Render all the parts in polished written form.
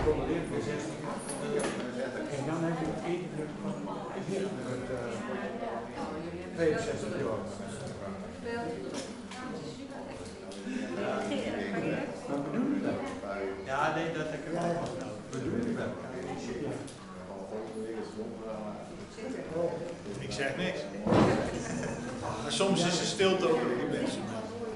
En dan heb je het eten van 62 jaar. Wat bedoel je dat? Ja, nee, dat heb ik wel. Bedoel je dat? Ik zeg niks. Maar soms is de stilte ook weer die mensen.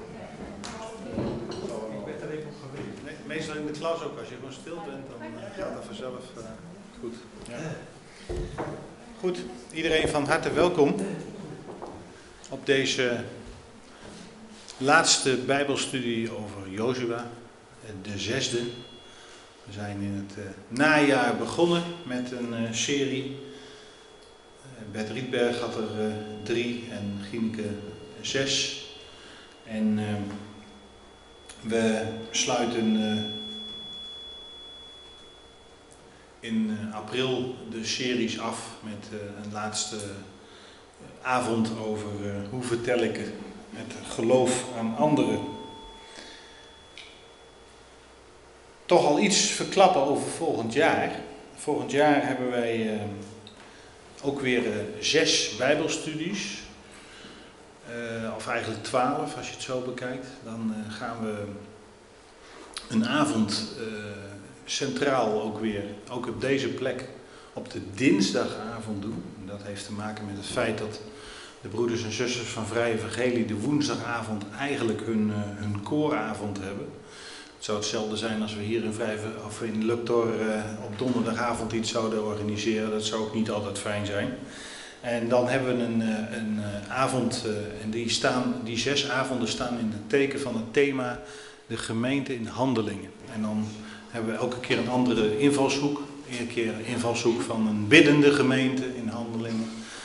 Ik ben er even op geweest. Nee, meestal in de klas ook, als je gewoon stil bent, dan gaat het vanzelf goed. Ja. Goed, iedereen van harte welkom op deze laatste Bijbelstudie over Jozua, de 6e. We zijn in het najaar begonnen met een serie. Bert Rietberg had er 3 en Gineke 6. En we sluiten in april de series af met een laatste avond over hoe vertel ik het geloof aan anderen. Toch al iets verklappen over volgend jaar. Volgend jaar hebben wij ook weer 6 Bijbelstudies. Of eigenlijk 12 als je het zo bekijkt. Dan gaan we een avond centraal ook weer, ook op deze plek, op de dinsdagavond doen. En dat heeft te maken met het feit dat de broeders en zusters van Vrije Evangelie de woensdagavond eigenlijk hun kooravond hebben. Het zou hetzelfde zijn als we hier in Luctor op donderdagavond iets zouden organiseren. Dat zou ook niet altijd fijn zijn. En dan hebben we een avond, en die 6 avonden staan in het teken van het thema de gemeente in handelingen. En dan hebben we elke keer een andere invalshoek. Een keer een invalshoek van een biddende gemeente in handelingen.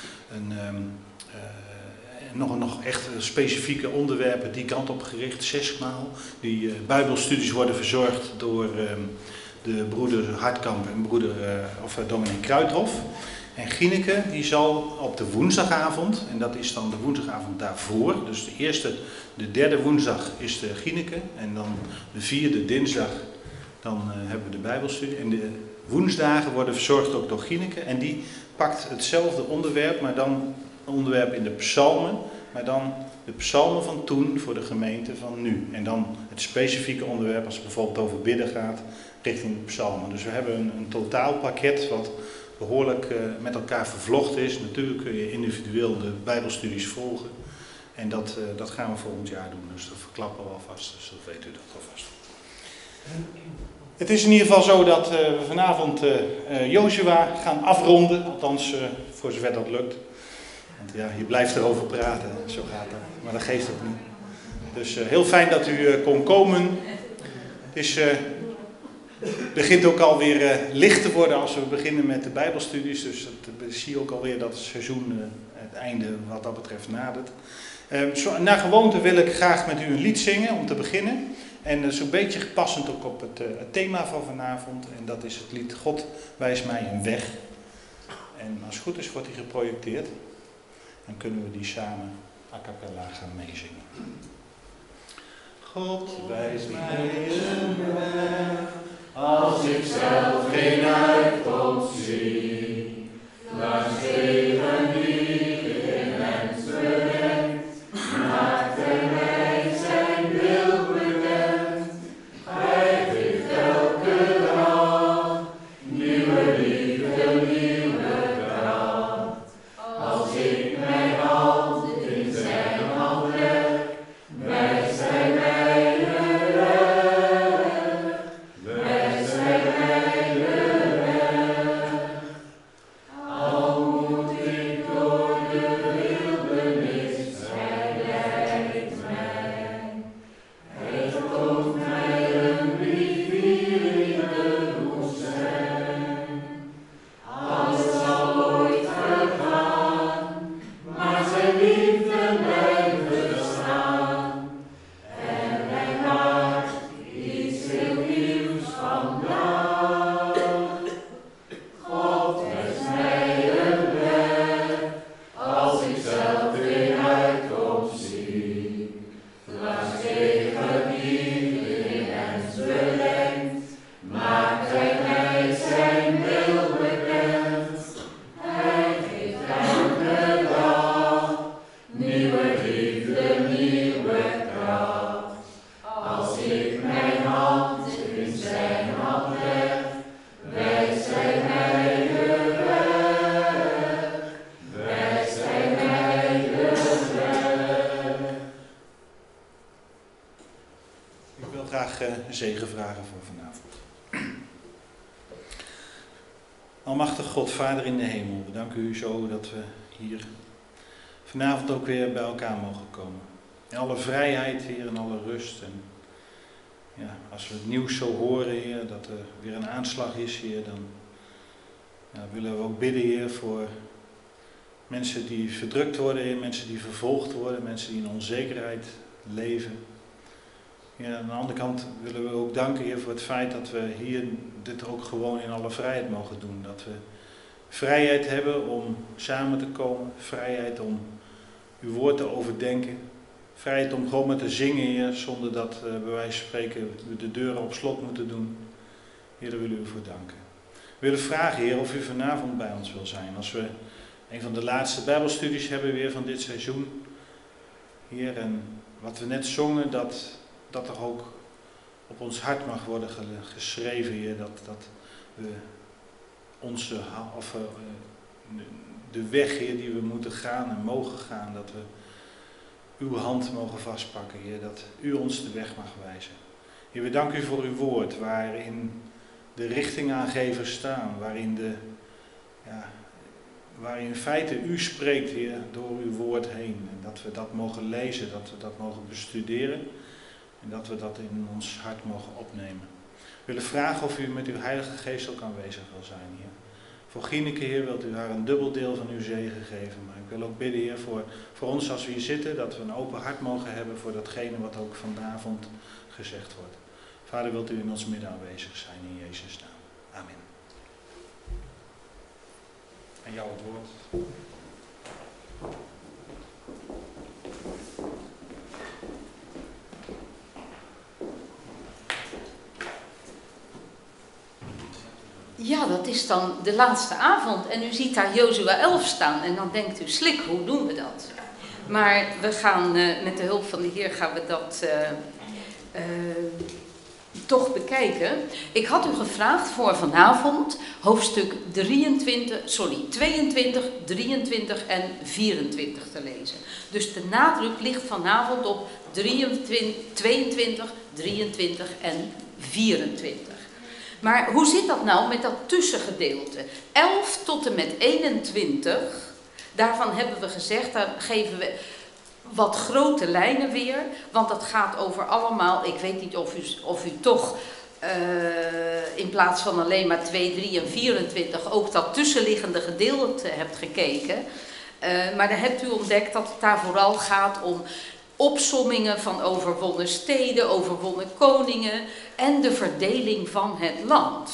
Nog echt specifieke onderwerpen die kant op gericht, 6 maal. Die Bijbelstudies worden verzorgd door de broeder Hartkamp en dominee Kruithof. En Gineke die zal op de woensdagavond, en dat is dan de woensdagavond daarvoor, dus de derde woensdag is de Gineke en dan de 4e dinsdag dan hebben we de Bijbelstudie. En de woensdagen worden verzorgd ook door Gineke en die pakt hetzelfde onderwerp, maar dan een onderwerp in de psalmen, maar dan de psalmen van toen voor de gemeente van nu. En dan het specifieke onderwerp als het bijvoorbeeld over bidden gaat richting de psalmen. Dus we hebben een totaalpakket wat behoorlijk met elkaar vervlochten is. Natuurlijk kun je individueel de Bijbelstudies volgen. En dat gaan we volgend jaar doen. Dus dat verklappen we alvast. Dus dat weet u dat alvast. Het is in ieder geval zo dat we vanavond Jozua gaan afronden. Althans, voor zover dat lukt. Want ja, je blijft erover praten. Zo gaat dat. Maar dat geeft ook niet. Dus heel fijn dat u kon komen. Het begint ook alweer licht te worden als we beginnen met de Bijbelstudies. Dus dat zie je ook alweer dat het seizoen het einde wat dat betreft nadert. Naar gewoonte wil ik graag met u een lied zingen om te beginnen. En dat is een beetje passend ook op het thema van vanavond. En dat is het lied God wijst mij een weg. En als het goed is wordt die geprojecteerd. Dan kunnen we die samen a cappella gaan meezingen. God wijst mij een weg. Als ik zelf geen uitkomst zie, langs wegen die geen mens bedenkt, maakt hij mij zijn wil bekend. Hij geeft elke dag nieuwe liefde, nieuwe kracht. Als ik mijn hand in zijn hand leg, wijst hij mij de weg. Wijst hij mij de weg. Al moet zegen vragen voor vanavond. Almachtig God, Vader in de hemel, we danken u zo dat we hier vanavond ook weer bij elkaar mogen komen. In alle vrijheid, Heer, in alle rust. En ja, als we het nieuws zo horen, Heer, dat er weer een aanslag is, Heer, dan willen we ook bidden, Heer, voor mensen die verdrukt worden, Heer, mensen die vervolgd worden, mensen die in onzekerheid leven. Ja, aan de andere kant willen we ook danken, Heer, voor het feit dat we hier dit ook gewoon in alle vrijheid mogen doen. Dat we vrijheid hebben om samen te komen, vrijheid om uw woord te overdenken, vrijheid om gewoon met te zingen, Heer, zonder dat bij wijze van spreken we de deuren op slot moeten doen. Heer, daar willen we u voor danken. We willen vragen, Heer, of u vanavond bij ons wil zijn. Als we een van de laatste Bijbelstudies hebben weer van dit seizoen, Heer, en wat we net zongen, dat er ook op ons hart mag worden geschreven, Heer, dat we de weg, Heer, die we moeten gaan en mogen gaan, dat we uw hand mogen vastpakken, Heer, dat u ons de weg mag wijzen. Heer, we danken u voor uw woord, waarin de richtingaangevers staan, waarin in feite u spreekt, Heer, door uw woord heen. En dat we dat mogen lezen, dat we dat mogen bestuderen en dat we dat in ons hart mogen opnemen. We willen vragen of u met uw Heilige Geest ook aanwezig wil zijn, Heer. Voor Gieneke, Heer, wilt u haar een dubbel deel van uw zegen geven. Maar ik wil ook bidden, Heer, voor ons als we hier zitten, dat we een open hart mogen hebben voor datgene wat ook vanavond gezegd wordt. Vader, wilt u in ons midden aanwezig zijn in Jezus' naam. Amen. En jou het woord. Ja, dat is dan de laatste avond en u ziet daar Jozua 11 staan en dan denkt u, slik, hoe doen we dat? Maar we gaan met de hulp van de Heer gaan we dat toch bekijken. Ik had u gevraagd voor vanavond hoofdstuk 22, 23 en 24 te lezen. Dus de nadruk ligt vanavond op 22, 23 en 24. Maar hoe zit dat nou met dat tussengedeelte? 11 tot en met 21, daarvan hebben we gezegd, daar geven we wat grote lijnen weer. Want dat gaat over allemaal, ik weet niet of u toch in plaats van alleen maar 2, 3 en 24 ook dat tussenliggende gedeelte hebt gekeken. Maar dan hebt u ontdekt dat het daar vooral gaat om opsommingen van overwonnen steden, overwonnen koningen en de verdeling van het land.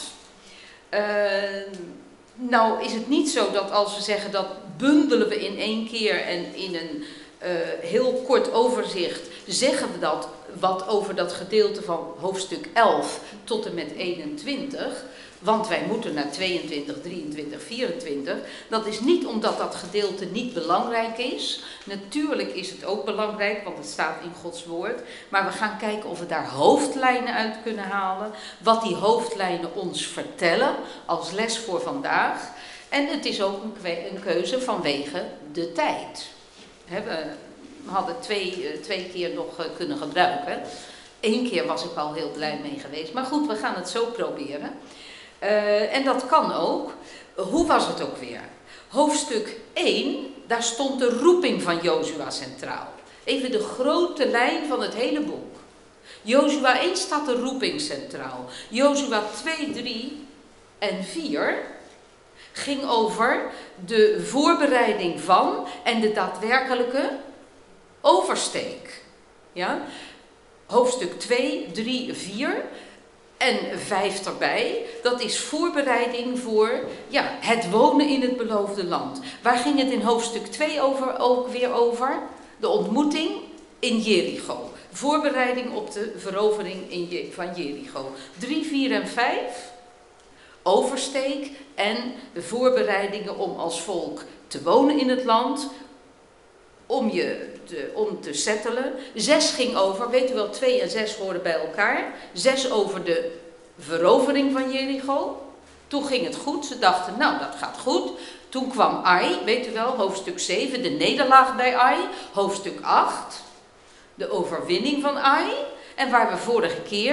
Nou is het niet zo dat als we zeggen dat bundelen we in één keer en in een heel kort overzicht zeggen we dat wat over dat gedeelte van hoofdstuk 11 tot en met 21. Want wij moeten naar 22, 23, 24. Dat is niet omdat dat gedeelte niet belangrijk is. Natuurlijk is het ook belangrijk, want het staat in Gods woord. Maar we gaan kijken of we daar hoofdlijnen uit kunnen halen. Wat die hoofdlijnen ons vertellen als les voor vandaag. En het is ook een keuze vanwege de tijd. We hadden twee keer nog kunnen gebruiken. 1 keer was ik al heel blij mee geweest. Maar goed, we gaan het zo proberen. En dat kan ook. Hoe was het ook weer? Hoofdstuk 1, daar stond de roeping van Jozua centraal. Even de grote lijn van het hele boek. Jozua 1 staat de roeping centraal. Jozua 2, 3 en 4 ging over de voorbereiding van en de daadwerkelijke oversteek. Ja? Hoofdstuk 2, 3, 4 en 5 erbij, dat is voorbereiding voor het wonen in het beloofde land. Waar ging het in hoofdstuk 2 ook weer over? De ontmoeting in Jericho. Voorbereiding op de verovering van Jericho. 3, 4 en 5, oversteek en de voorbereidingen om als volk te wonen in het land, om te settelen. 6 ging over, weet u wel, 2 en 6 horen bij elkaar. 6 over de verovering van Jericho. Toen ging het goed, ze dachten, nou dat gaat goed. Toen kwam Ai, weet u wel, hoofdstuk 7, de nederlaag bij Ai. Hoofdstuk 8, de overwinning van Ai. En waar we vorige keer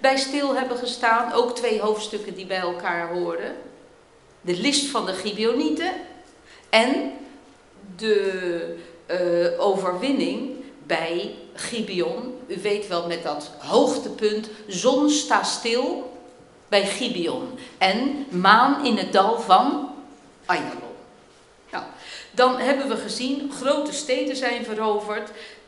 bij stil hebben gestaan. Ook 2 hoofdstukken die bij elkaar horen. De list van de Gibeonieten en de overwinning bij Gibeon. U weet wel, met dat hoogtepunt, zon sta stil bij Gibeon. En maan in het dal van Ayalon. Nou, dan hebben we gezien, grote steden zijn veroverd.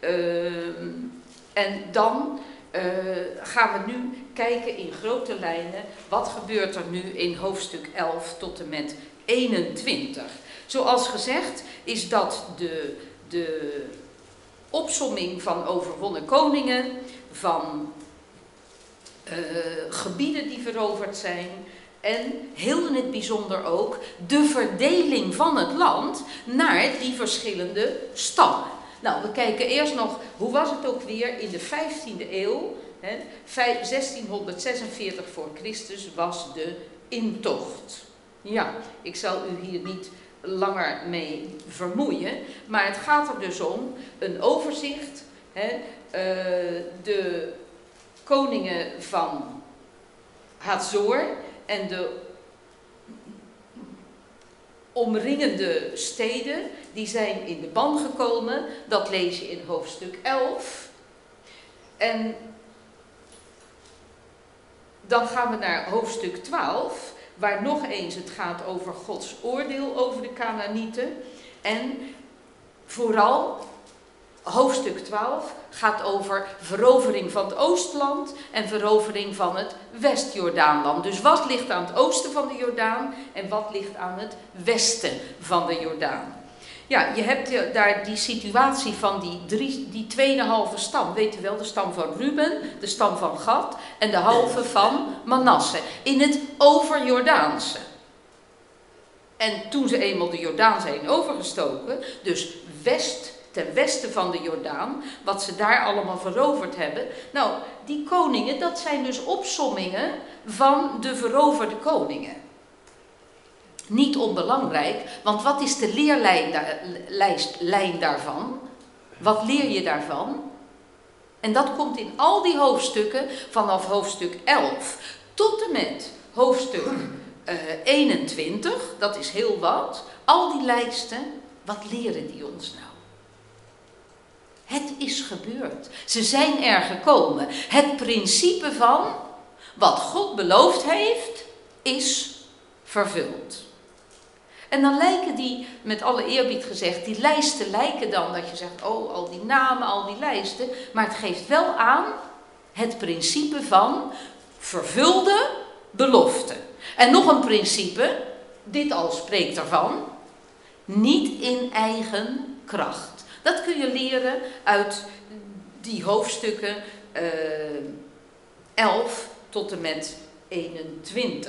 En dan gaan we nu kijken in grote lijnen, wat gebeurt er nu in hoofdstuk 11 tot en met 21. Zoals gezegd is dat de opsomming van overwonnen koningen, van gebieden die veroverd zijn en heel in het bijzonder ook de verdeling van het land naar die verschillende stammen. Nou, we kijken eerst nog, hoe was het ook weer in de 15e eeuw, 1646 voor Christus was de intocht. Ja, ik zal u hier niet langer mee vermoeien, maar het gaat er dus om een overzicht. De koningen van Hazor en de omringende steden, die zijn in de ban gekomen. Dat lees je in hoofdstuk 11. En dan gaan we naar hoofdstuk 12, waar nog eens het gaat over Gods oordeel over de Kanaanieten. En vooral hoofdstuk 12 gaat over verovering van het Oostland en verovering van het West-Jordaanland. Dus wat ligt aan het oosten van de Jordaan en wat ligt aan het westen van de Jordaan. Ja, je hebt daar die situatie van die 2,5 stam. Weet u wel, de stam van Ruben, de stam van Gad en de halve van Manasse. In het overjordaanse. En toen ze eenmaal de Jordaan zijn overgestoken, dus ten westen van de Jordaan, wat ze daar allemaal veroverd hebben. Nou, die koningen, dat zijn dus opsommingen van de veroverde koningen. Niet onbelangrijk, want wat is de leerlijn daarvan? Wat leer je daarvan? En dat komt in al die hoofdstukken, vanaf hoofdstuk 11 tot en met hoofdstuk 21, dat is heel wat. Al die lijsten, wat leren die ons nou? Het is gebeurd. Ze zijn er gekomen. Het principe van wat God beloofd heeft, is vervuld. En dan lijken die, met alle eerbied gezegd, die lijsten lijken dan dat je zegt, oh, al die namen, al die lijsten. Maar het geeft wel aan het principe van vervulde belofte. En nog een principe, dit al spreekt ervan, niet in eigen kracht. Dat kun je leren uit die hoofdstukken 11 tot en met 21.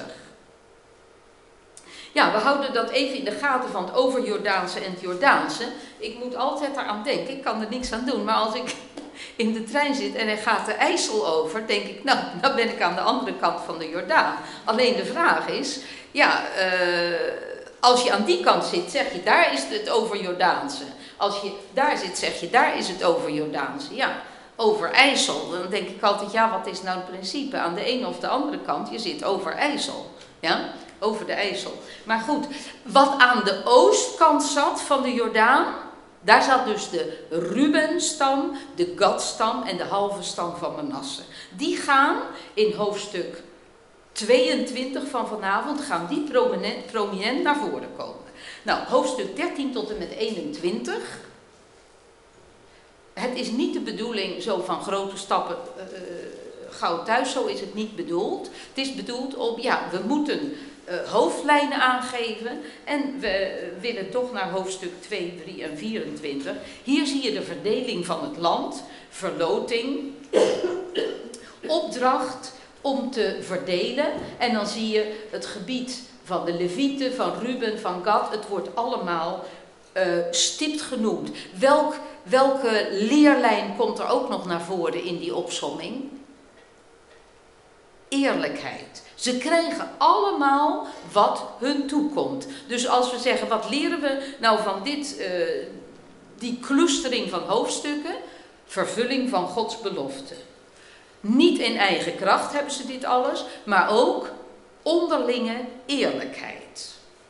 Ja, we houden dat even in de gaten van het overjordaanse en het Jordaanse. Ik moet altijd eraan denken, ik kan er niks aan doen, maar als ik in de trein zit en er gaat de IJssel over, denk ik, nou, dan ben ik aan de andere kant van de Jordaan. Alleen de vraag is, ja, als je aan die kant zit, zeg je, daar is het overjordaanse. Als je daar zit, zeg je, daar is het overjordaanse. Ja, over IJssel, dan denk ik altijd, ja, wat is nou het principe? Aan de ene of de andere kant, je zit over IJssel. Ja, over de IJssel. Maar goed, wat aan de oostkant zat van de Jordaan, daar zat dus de Ruben-stam, de Gad-stam en de halve stam van Manasse. Die gaan in hoofdstuk 22 van vanavond, gaan die prominent naar voren komen. Nou, hoofdstuk 13 tot en met 21. Het is niet de bedoeling zo van grote stappen gauw thuis, zo is het niet bedoeld. Het is bedoeld om, ja, we moeten hoofdlijnen aangeven en we willen toch naar hoofdstuk 2, 3 en 24. Hier zie je de verdeling van het land, verloting, opdracht om te verdelen. En dan zie je het gebied van de Levieten, van Ruben, van Gad. Het wordt allemaal stipt genoemd. Welke leerlijn komt er ook nog naar voren in die opsomming? Eerlijkheid. Ze krijgen allemaal wat hun toekomt. Dus als we zeggen, wat leren we nou van die clustering van hoofdstukken? Vervulling van Gods belofte. Niet in eigen kracht hebben ze dit alles, maar ook onderlinge eerlijkheid.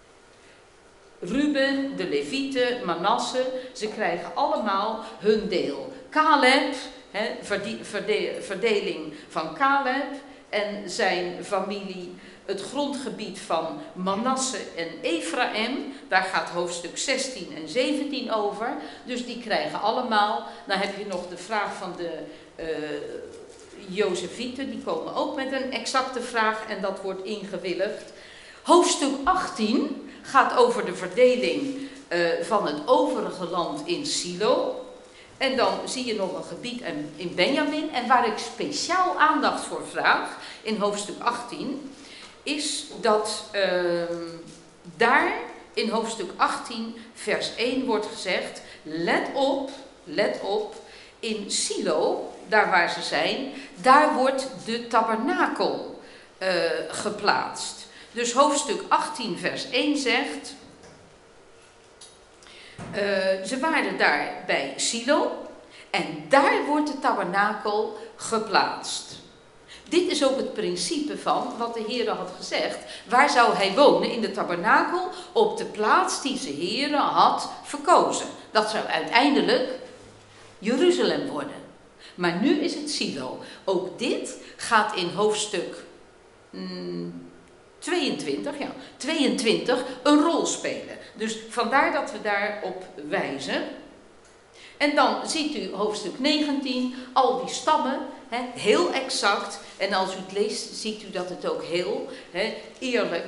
Ruben, de Levieten, Manasse, ze krijgen allemaal hun deel. Caleb, verdeling van Caleb en zijn familie, het grondgebied van Manasse en Ephraim, daar gaat hoofdstuk 16 en 17 over. Dus die krijgen allemaal, dan heb je nog de vraag van de Jozefieten, die komen ook met een exacte vraag en dat wordt ingewilligd. Hoofdstuk 18 gaat over de verdeling van het overige land in Silo. En dan zie je nog een gebied in Benjamin. En waar ik speciaal aandacht voor vraag in hoofdstuk 18, is dat daar in hoofdstuk 18 vers 1 wordt gezegd, let op, in Silo, daar waar ze zijn, daar wordt de tabernakel geplaatst. Dus hoofdstuk 18 vers 1 zegt, ze waren daar bij Silo en daar wordt de tabernakel geplaatst. Dit is ook het principe van wat de Heer had gezegd. Waar zou hij wonen? In de tabernakel, op de plaats die de Heer had verkozen. Dat zou uiteindelijk Jeruzalem worden. Maar nu is het Silo. Ook dit gaat in hoofdstuk 22 een rol spelen. Dus vandaar dat we daarop wijzen. En dan ziet u hoofdstuk 19, al die stammen, heel exact. En als u het leest, ziet u dat het ook heel eerlijk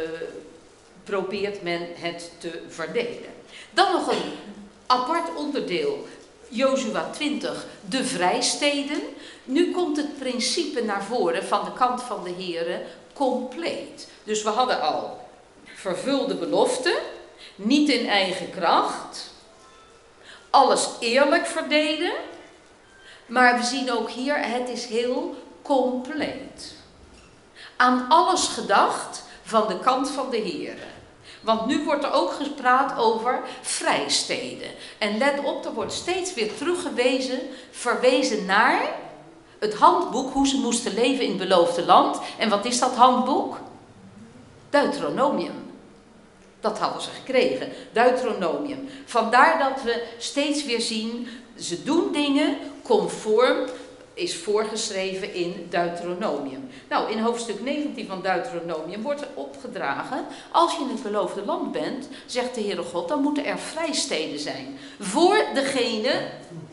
probeert men het te verdelen. Dan nog een apart onderdeel, Jozua 20, de vrijsteden. Nu komt het principe naar voren van de kant van de Here compleet. Dus we hadden al vervulde beloften, niet in eigen kracht, alles eerlijk verdelen, maar we zien ook hier, het is heel compleet. Aan alles gedacht van de kant van de Here. Want nu wordt er ook gepraat over vrijsteden. En let op, er wordt steeds weer verwezen naar het handboek, hoe ze moesten leven in het beloofde land. En wat is dat handboek? Deuteronomium. Dat hadden ze gekregen, Deuteronomium. Vandaar dat we steeds weer zien, ze doen dingen conform is voorgeschreven in Deuteronomium. Nou, in hoofdstuk 19 van Deuteronomium wordt er opgedragen, als je in het beloofde land bent, zegt de Heere God, dan moeten er vrijsteden zijn. Voor degene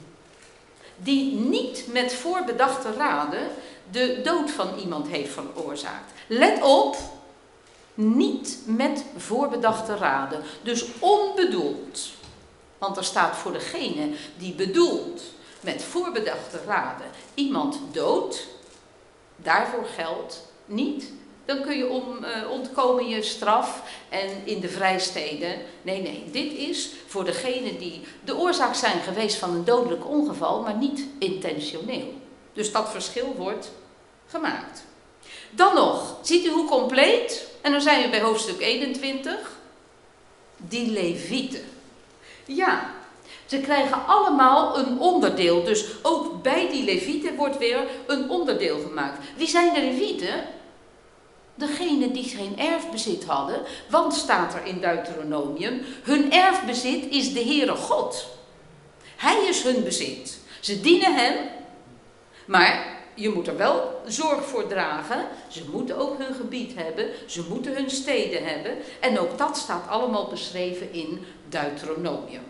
die niet met voorbedachte raden de dood van iemand heeft veroorzaakt. Let op, niet met voorbedachte raden. Dus onbedoeld. Want er staat voor degene die bedoelt met voorbedachte raden iemand dood, daarvoor geldt niet. Dan kun je ontkomen je straf en in de vrijsteden. Nee, dit is voor degene die de oorzaak zijn geweest van een dodelijk ongeval, maar niet intentioneel. Dus dat verschil wordt gemaakt. Dan nog, ziet u hoe compleet? En dan zijn we bij hoofdstuk 21. Die Levieten. Ja, ze krijgen allemaal een onderdeel. Dus ook bij die Levieten wordt weer een onderdeel gemaakt. Wie zijn de Levieten? Degene die geen erfbezit hadden. Want staat er in Deuteronomium, hun erfbezit is de Heere God. Hij is hun bezit. Ze dienen hem, maar je moet er wel zorg voor dragen. Ze moeten ook hun gebied hebben. Ze moeten hun steden hebben. En ook dat staat allemaal beschreven in Deuteronomium.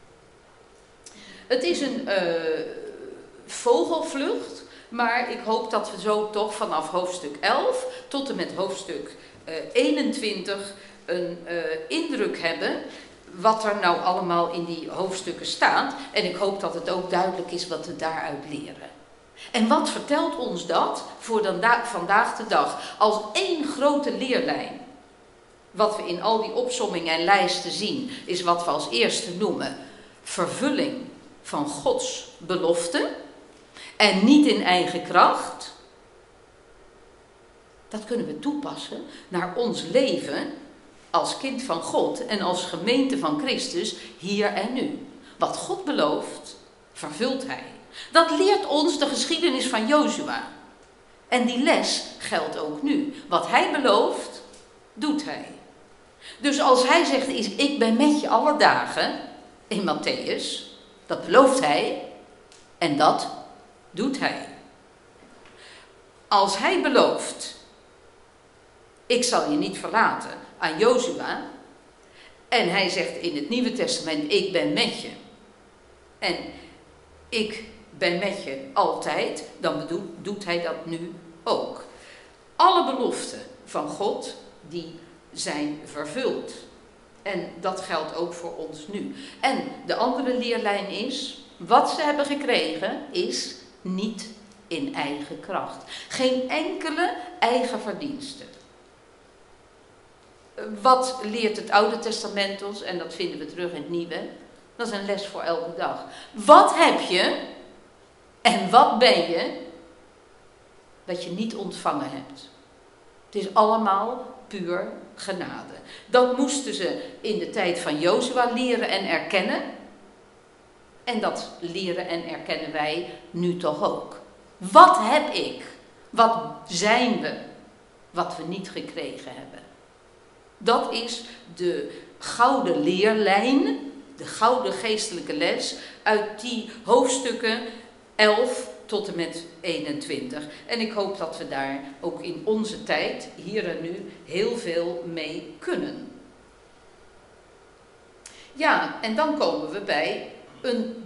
Het is een vogelvlucht. Maar ik hoop dat we zo toch vanaf hoofdstuk 11 tot en met hoofdstuk 21 een indruk hebben wat er nou allemaal in die hoofdstukken staat. En ik hoop dat het ook duidelijk is wat we daaruit leren. En wat vertelt ons dat voor vandaag de dag als één grote leerlijn? Wat we in al die opsommingen en lijsten zien, is wat we als eerste noemen vervulling van Gods belofte. En niet in eigen kracht. Dat kunnen we toepassen naar ons leven als kind van God en als gemeente van Christus hier en nu. Wat God belooft, vervult Hij. Dat leert ons de geschiedenis van Jozua. En die les geldt ook nu. Wat hij belooft, doet hij. Dus als hij zegt, ik ben met je alle dagen, in Matthäus, dat belooft hij en dat doet hij. Als hij belooft, ik zal je niet verlaten aan Jozua, en hij zegt in het Nieuwe Testament, ik ben met je, en ik ben met je altijd, dan doet hij dat nu ook. Alle beloften van God, die zijn vervuld. En dat geldt ook voor ons nu. En de andere leerlijn is, wat ze hebben gekregen is niet in eigen kracht. Geen enkele eigen verdienste. Wat leert het Oude Testament ons? En dat vinden we terug in het Nieuwe. Dat is een les voor elke dag. Wat heb je en wat ben je dat je niet ontvangen hebt? Het is allemaal puur genade. Dat moesten ze in de tijd van Jozua leren en erkennen. En dat leren en erkennen wij nu toch ook. Wat heb ik? Wat zijn we? Wat we niet gekregen hebben. Dat is de gouden leerlijn, de gouden geestelijke les uit die hoofdstukken 11 tot en met 21. En ik hoop dat we daar ook in onze tijd, hier en nu, heel veel mee kunnen. Ja, en dan komen we bij een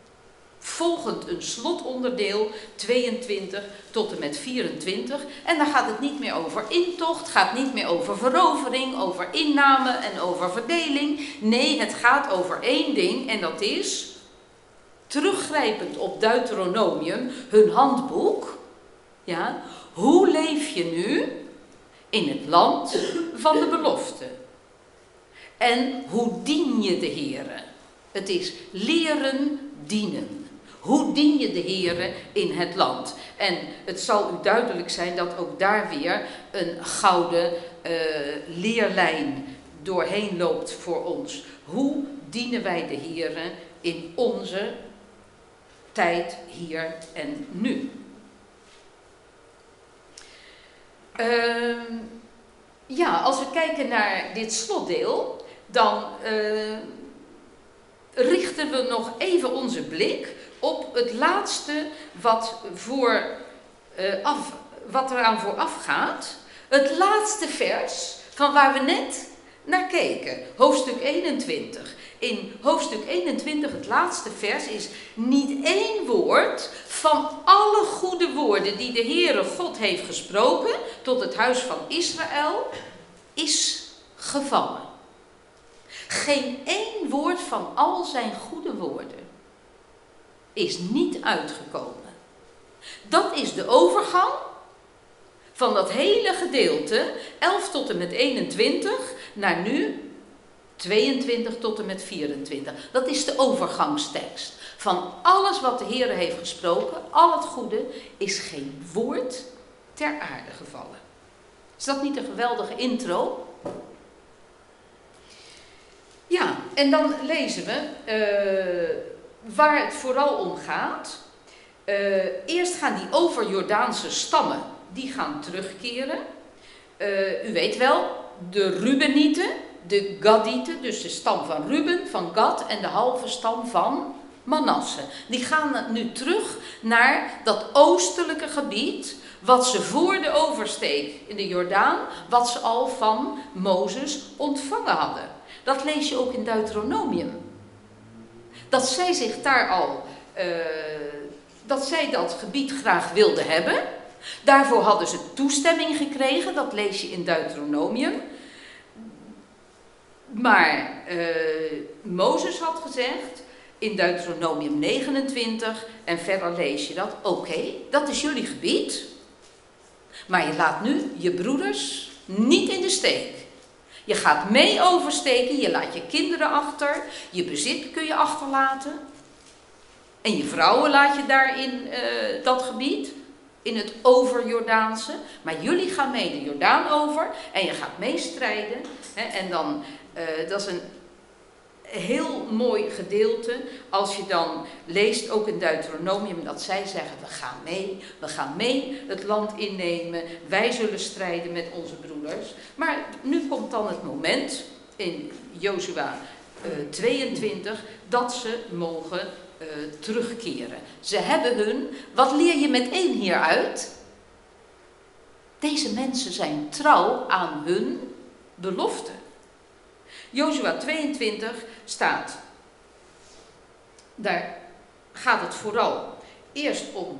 slotonderdeel 22 tot en met 24. En daar gaat het niet meer over intocht, gaat niet meer over verovering, over inname en over verdeling. Nee, het gaat over één ding en dat is, teruggrijpend op Deuteronomium, hun handboek. Ja, hoe leef je nu in het land van de belofte? En hoe dien je de Heere? Het is leren dienen. Hoe dien je de Heere in het land? En het zal u duidelijk zijn dat ook daar weer een gouden leerlijn doorheen loopt voor ons. Hoe dienen wij de Heere in onze tijd, hier en nu? Ja, als we kijken naar dit slotdeel, dan richten we nog even onze blik op het laatste wat eraan vooraf gaat. Het laatste vers van waar we net naar keken, hoofdstuk 21. In hoofdstuk 21, het laatste vers, is niet één woord van alle goede woorden die de Heere God heeft gesproken tot het huis van Israël is gevallen. Geen één woord van al zijn goede woorden is niet uitgekomen. Dat is de overgang van dat hele gedeelte, 11 tot en met 21, naar nu 22 tot en met 24. Dat is de overgangstekst. Van alles wat de Heer heeft gesproken, al het goede, is geen woord ter aarde gevallen. Is dat niet een geweldige intro? Ja, en dan lezen we waar het vooral om gaat. Eerst gaan die overjordaanse stammen, die gaan terugkeren. U weet wel, de Rubenieten, de Gadieten, dus de stam van Ruben, van Gad en de halve stam van Manasse. Die gaan nu terug naar dat oostelijke gebied, wat ze voor de oversteek in de Jordaan, wat ze al van Mozes ontvangen hadden. Dat lees je ook in Deuteronomium. Dat zij zich daar al, dat zij dat gebied graag wilden hebben. Daarvoor hadden ze toestemming gekregen, dat lees je in Deuteronomium. Maar Mozes had gezegd in Deuteronomium 29 en verder lees je dat. Oké, dat is jullie gebied. Maar je laat nu je broeders niet in de steek. Je gaat mee oversteken, je laat je kinderen achter, je bezit kun je achterlaten. En je vrouwen laat je daar in dat gebied, in het overjordaanse. Maar jullie gaan mee de Jordaan over en je gaat mee strijden. Hè, en dan, dat is heel mooi gedeelte als je dan leest, ook in Deuteronomium, dat zij zeggen, we gaan mee het land innemen, wij zullen strijden met onze broeders. Maar nu komt dan het moment, in Jozua 22, dat ze mogen terugkeren. Ze hebben wat leer je met 1 hieruit? Deze mensen zijn trouw aan hun belofte. Jozua 22 staat, daar gaat het vooral eerst om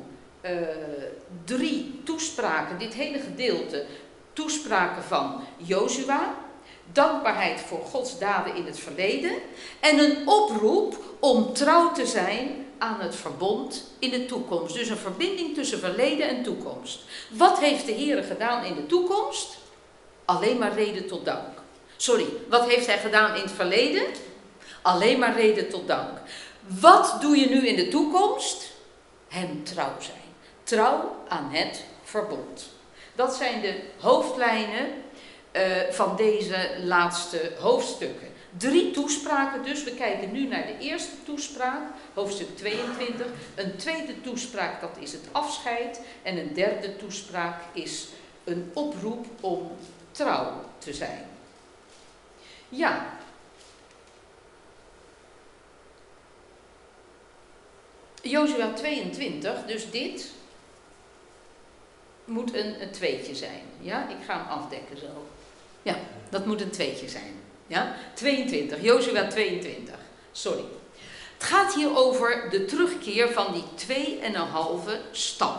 3 toespraken, dit hele gedeelte, toespraken van Jozua, dankbaarheid voor Gods daden in het verleden en een oproep om trouw te zijn aan het verbond in de toekomst. Dus een verbinding tussen verleden en toekomst. Wat heeft de Heer gedaan in de toekomst? Alleen maar reden tot dank. Sorry, wat heeft hij gedaan in het verleden? Alleen maar reden tot dank. Wat doe je nu in de toekomst? Hem trouw zijn. Trouw aan het verbond. Dat zijn de hoofdlijnen van deze laatste hoofdstukken. 3 toespraken dus. We kijken nu naar de eerste toespraak, hoofdstuk 22. Een tweede toespraak, dat is het afscheid. En een derde toespraak is een oproep om trouw te zijn. Ja. Jozua 22, dus dit moet een tweetje zijn. Ja, ik ga hem afdekken zo. Ja, dat moet een tweetje zijn. Ja, 22, Jozua 22. Sorry. Het gaat hier over de terugkeer van die 2,5 stam.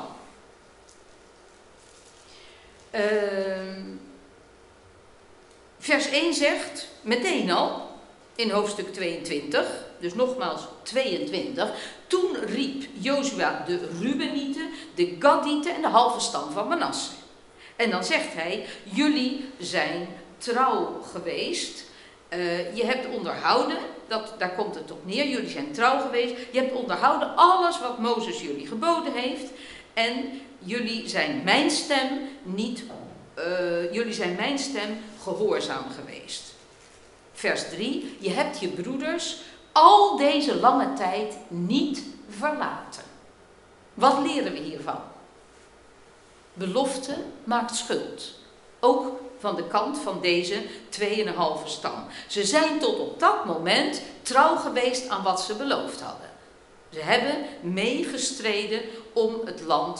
Vers 1 zegt, meteen al, in hoofdstuk 22, dus nogmaals 22, toen riep Jozua de Rubenieten, de Gadieten en de halve stam van Manasse. En dan zegt hij, jullie zijn trouw geweest. Je hebt onderhouden, daar komt het op neer, jullie zijn trouw geweest. Je hebt onderhouden alles wat Mozes jullie geboden heeft. En jullie zijn mijn stem gehoorzaam geweest. Vers 3, je hebt je broeders al deze lange tijd niet verlaten. Wat leren we hiervan? Belofte maakt schuld. Ook van de kant van deze 2,5 stam. Ze zijn tot op dat moment trouw geweest aan wat ze beloofd hadden. Ze hebben meegestreden om het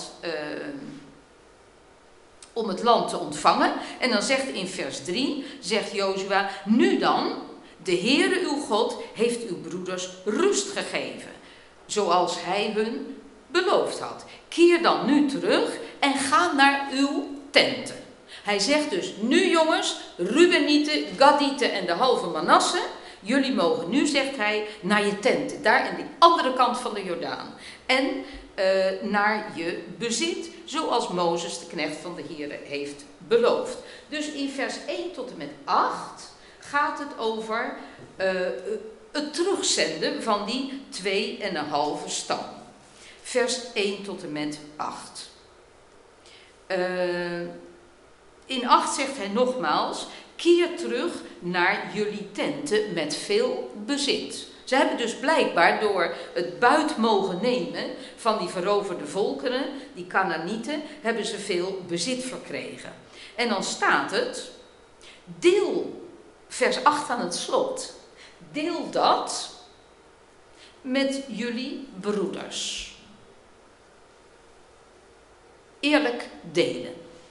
land te ontvangen. En dan zegt in vers 3, zegt Jozua, nu dan, de Heere uw God heeft uw broeders rust gegeven, zoals hij hun beloofd had. Keer dan nu terug en ga naar uw tenten. Hij zegt dus, nu jongens, Rubenieten, Gadieten en de halve Manasse, jullie mogen nu, zegt hij, naar je tenten, daar aan de andere kant van de Jordaan. En naar je bezit, zoals Mozes, de knecht van de Heere, heeft beloofd. Dus in vers 1 tot en met 8 gaat het over het terugzenden van die 2,5 stam. Vers 1 tot en met 8. In 8 zegt hij nogmaals, keer terug naar jullie tenten met veel bezit. Ze hebben dus blijkbaar door het buit mogen nemen van die veroverde volkeren, die Kanaanieten, hebben ze veel bezit verkregen. En dan staat het, deel, vers 8 aan het slot, deel dat met jullie broeders. Eerlijk delen.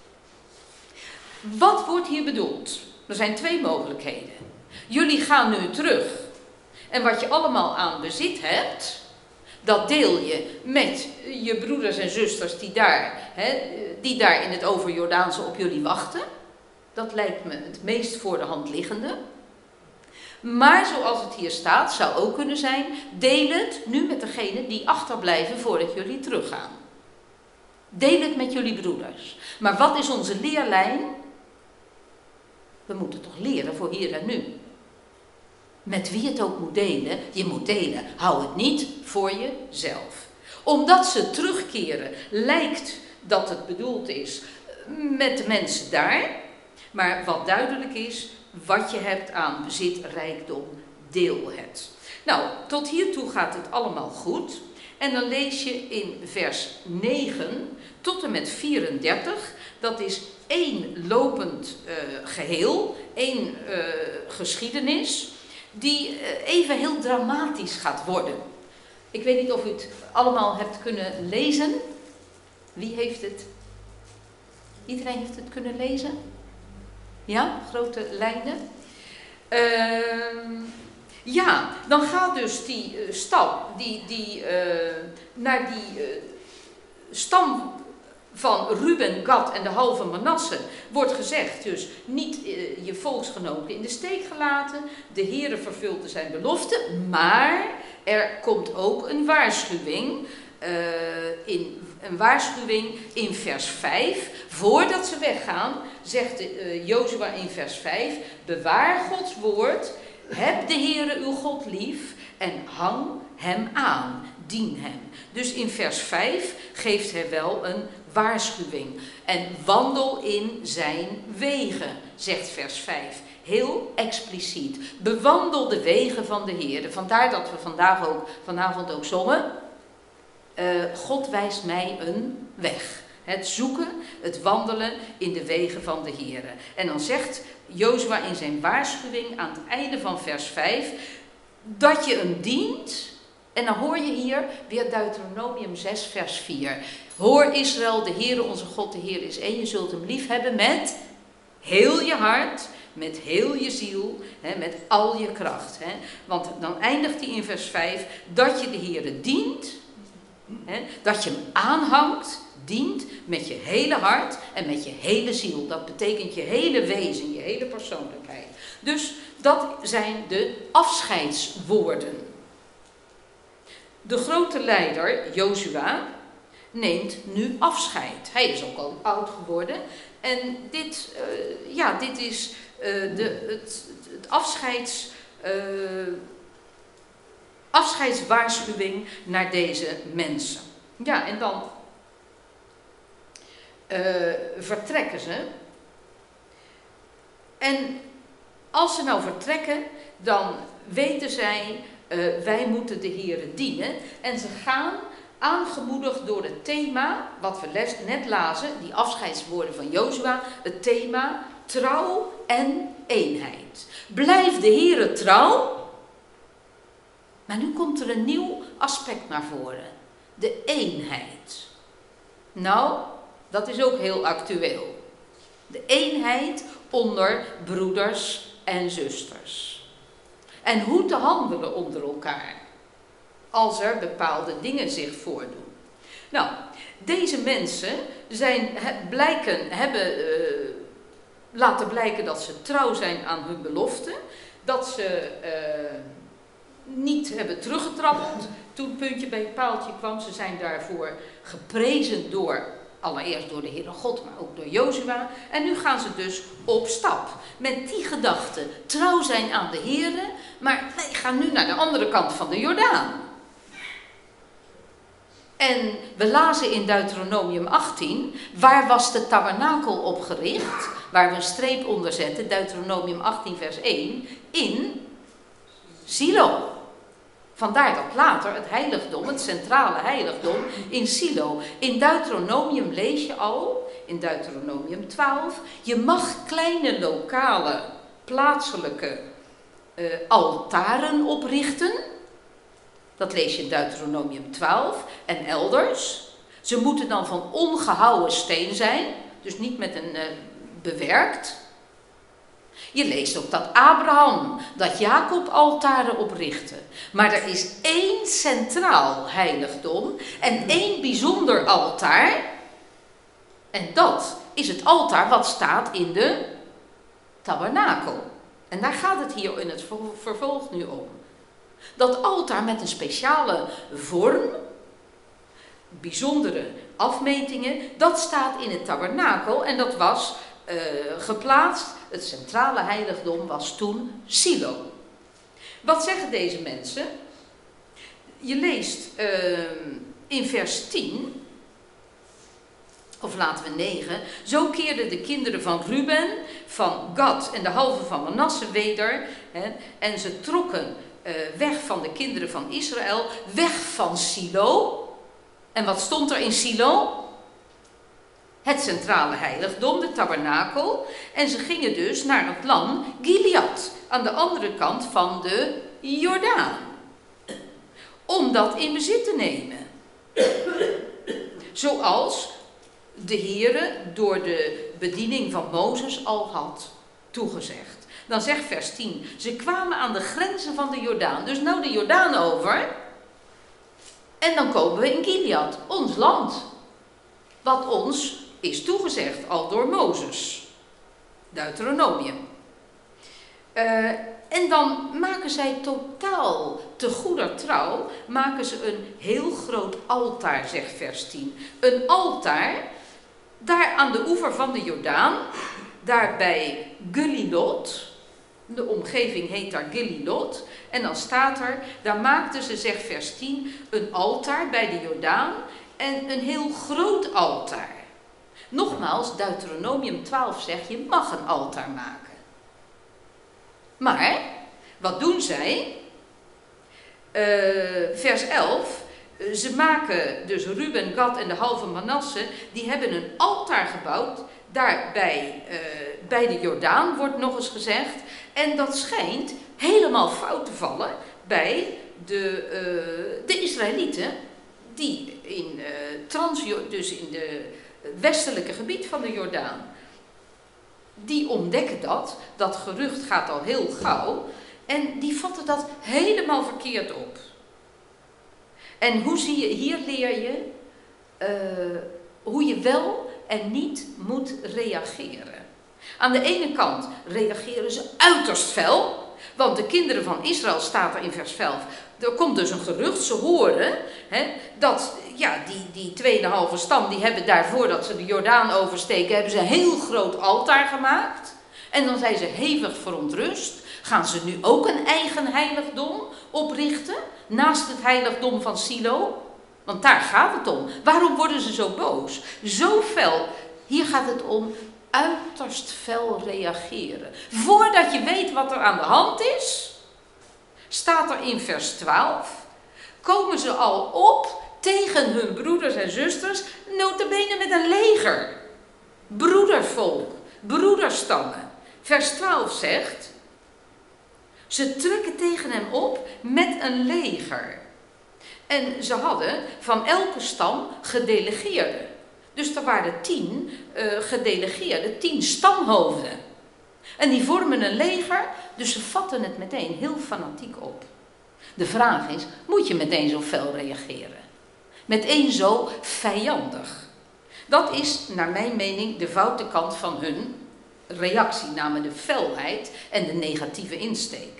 Wat wordt hier bedoeld? Er zijn 2 mogelijkheden. Jullie gaan nu terug. En wat je allemaal aan bezit hebt, dat deel je met je broeders en zusters die daar in het overjordaanse op jullie wachten. Dat lijkt me het meest voor de hand liggende. Maar zoals het hier staat, zou ook kunnen zijn, deel het nu met degenen die achterblijven voordat jullie teruggaan. Deel het met jullie broeders. Maar wat is onze leerlijn? We moeten toch leren voor hier en nu. Met wie het ook moet delen, je moet delen. Hou het niet voor jezelf. Omdat ze terugkeren, lijkt dat het bedoeld is met de mensen daar. Maar wat duidelijk is, wat je hebt aan bezit, rijkdom, deel het. Nou, tot hiertoe gaat het allemaal goed. En dan lees je in vers 9 tot en met 34. Dat is één lopend geheel, één geschiedenis, die even heel dramatisch gaat worden. Ik weet niet of u het allemaal hebt kunnen lezen. Wie heeft het? Iedereen heeft het kunnen lezen? Ja, grote lijnen. Ja, dan gaat dus die stam, naar die stam van Ruben, Gad en de halve Manasse wordt gezegd, dus niet je volksgenoten in de steek gelaten, de Heere vervulde zijn belofte, maar er komt ook een waarschuwing, in vers 5. Voordat ze weggaan, zegt Jozua in vers 5, bewaar Gods woord, heb de Heere uw God lief en hang hem aan, dien hem. Dus in vers 5 geeft hij wel een waarschuwing. En wandel in zijn wegen, zegt vers 5. Heel expliciet. Bewandel de wegen van de Heere. Vandaar dat we vanavond ook zongen. God wijst mij een weg. Het zoeken, het wandelen in de wegen van de Heere. En dan zegt Jozua in zijn waarschuwing aan het einde van vers 5... dat je hem dient. En dan hoor je hier weer Deuteronomium 6 vers 4. Hoor Israël, de Heere onze God, de Heer is één. Je zult hem lief hebben met heel je hart, met heel je ziel, met al je kracht. Want dan eindigt hij in vers 5 dat je de Heere dient, dat je hem aanhangt, dient met je hele hart en met je hele ziel. Dat betekent je hele wezen, je hele persoonlijkheid. Dus dat zijn de afscheidswoorden. De grote leider, Jozua, neemt nu afscheid. Hij is ook al oud geworden. En dit is het afscheidswaarschuwing naar deze mensen. Ja, en dan vertrekken ze. En als ze nou vertrekken, dan weten zij, wij moeten de Heere dienen. En ze gaan, aangemoedigd door het thema, wat we net lazen, die afscheidswoorden van Jozua, het thema trouw en eenheid. Blijf de Heere trouw. Maar nu komt er een nieuw aspect naar voren. De eenheid. Nou, dat is ook heel actueel. De eenheid onder broeders en zusters. En hoe te handelen onder elkaar. Als er bepaalde dingen zich voordoen. Nou, deze mensen hebben laten blijken dat ze trouw zijn aan hun belofte. Dat ze niet hebben teruggetrappeld toen puntje bij paaltje kwam. Ze zijn daarvoor geprezen allereerst door de Heere God, maar ook door Jozua. En nu gaan ze dus op stap. Met die gedachte, trouw zijn aan de Heere, maar wij gaan nu naar de andere kant van de Jordaan. En we lazen in Deuteronomium 18, waar was de tabernakel op gericht? Waar we een streep onder zetten, Deuteronomium 18 vers 1, in Silo. Vandaar dat later het heiligdom, het centrale heiligdom, in Silo. In Deuteronomium lees je al, in Deuteronomium 12, je mag kleine lokale, plaatselijke altaren oprichten. Dat lees je in Deuteronomium 12 en elders. Ze moeten dan van ongehouwen steen zijn, dus niet met een bewerkt. Je leest ook dat Abraham, dat Jacob altaren oprichtte. Maar er is één centraal heiligdom en één bijzonder altaar. En dat is het altaar wat staat in de tabernakel. En daar gaat het hier in het vervolg nu om. Dat altaar met een speciale vorm, bijzondere afmetingen, dat staat in het tabernakel en dat was geplaatst. Het centrale heiligdom was toen Silo. Wat zeggen deze mensen? Je leest in vers 10, of laten we 9, zo keerden de kinderen van Ruben, van Gad en de halve van Manasse weder. En ze trokken weg van de kinderen van Israël, weg van Silo. En wat stond er in Silo? Het centrale heiligdom, de tabernakel. En ze gingen dus naar het land Gilead, aan de andere kant van de Jordaan. Om dat in bezit te nemen. Zoals de Heere door de bediening van Mozes al had toegezegd. Dan zegt vers 10, ze kwamen aan de grenzen van de Jordaan. Dus nou de Jordaan over. En dan komen we in Gilead, ons land. Wat ons is toegezegd al door Mozes. Deuteronomium. En dan maken zij totaal te goeder trouw, maken ze een heel groot altaar, zegt vers 10. Een altaar, daar aan de oever van de Jordaan, daar bij Gelilot, de omgeving heet daar Gelilot, en dan staat er, daar maakten ze, zegt vers 10, een altaar bij de Jordaan en een heel groot altaar. Nogmaals, Deuteronomium 12 zegt, je mag een altaar maken. Maar, wat doen zij? Vers 11, ze maken dus Ruben, Gad en de halve Manasse, die hebben een altaar gebouwd, daar bij de Jordaan, wordt nog eens gezegd. En dat schijnt helemaal fout te vallen bij de Israëlieten, die dus in de westelijke gebied van de Jordaan, die ontdekken dat gerucht gaat al heel gauw, en die vatten dat helemaal verkeerd op. En hoe zie je, hier leer je hoe je wel en niet moet reageren. Aan de ene kant reageren ze uiterst fel, want de kinderen van Israël, staat er in vers 11, er komt dus een gerucht, ze horen dat die 2,5 stam, die hebben daarvoor dat ze de Jordaan oversteken, hebben ze een heel groot altaar gemaakt. En dan zijn ze hevig verontrust. Gaan ze nu ook een eigen heiligdom oprichten, naast het heiligdom van Silo? Want daar gaat het om. Waarom worden ze zo boos? Zo fel. Hier gaat het om uiterst fel reageren. Voordat je weet wat er aan de hand is, staat er in vers 12, komen ze al op tegen hun broeders en zusters, nota bene met een leger. Broedervolk, broederstammen. Vers 12 zegt, ze trekken tegen hem op met een leger. En ze hadden van elke stam gedelegeerden. Dus er waren 10 gedelegeerden, 10 stamhoofden. En die vormen een leger, dus ze vatten het meteen heel fanatiek op. De vraag is, moet je meteen zo fel reageren? Meteen zo vijandig? Dat is, naar mijn mening, de foute kant van hun reactie, namelijk de felheid en de negatieve insteek.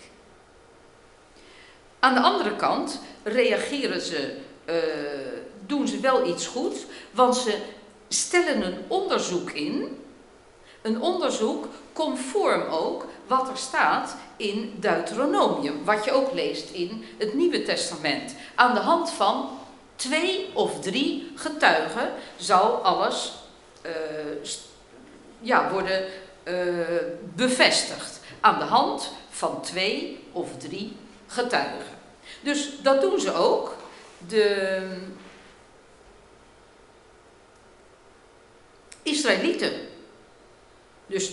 Aan de andere kant reageren ze, doen ze wel iets goeds, want ze stellen een onderzoek in. Een onderzoek conform ook wat er staat in Deuteronomium, wat je ook leest in het Nieuwe Testament. Aan de hand van 2 of 3 getuigen zal alles worden bevestigd. Aan de hand van 2 of 3 getuigen. Dus dat doen ze ook. De Israëlieten, dus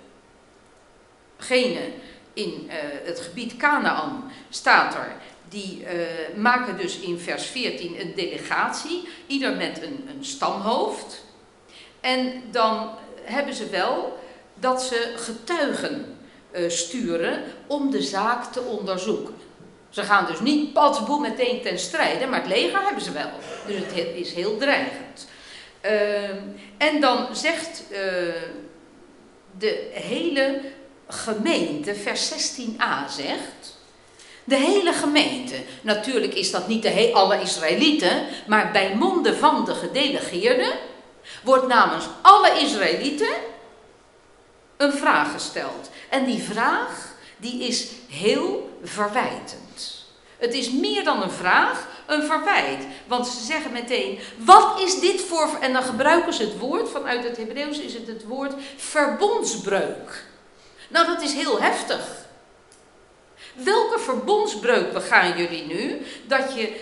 degene in het gebied Kanaan, staat er, die maken dus in vers 14 een delegatie, ieder met een stamhoofd. En dan hebben ze wel dat ze getuigen sturen om de zaak te onderzoeken. Ze gaan dus niet patsboe meteen ten strijde, maar het leger hebben ze wel. Dus het is heel dreigend. En dan zegt de hele gemeente, vers 16a zegt, de hele gemeente, natuurlijk is dat niet alle Israëlieten, maar bij monde van de gedelegeerden, wordt namens alle Israëlieten een vraag gesteld. En die vraag, die is heel verwijtend. Het is meer dan een vraag, een verwijt. Want ze zeggen meteen, wat is dit voor... En dan gebruiken ze het woord, vanuit het Hebreeuws is het woord verbondsbreuk. Nou, dat is heel heftig. Welke verbondsbreuk begaan jullie nu? Dat je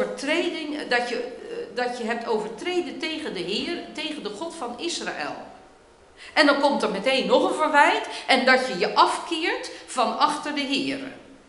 hebt overtreden tegen de Heer, tegen de God van Israël. En dan komt er meteen nog een verwijt. En dat je je afkeert van achter de Heer.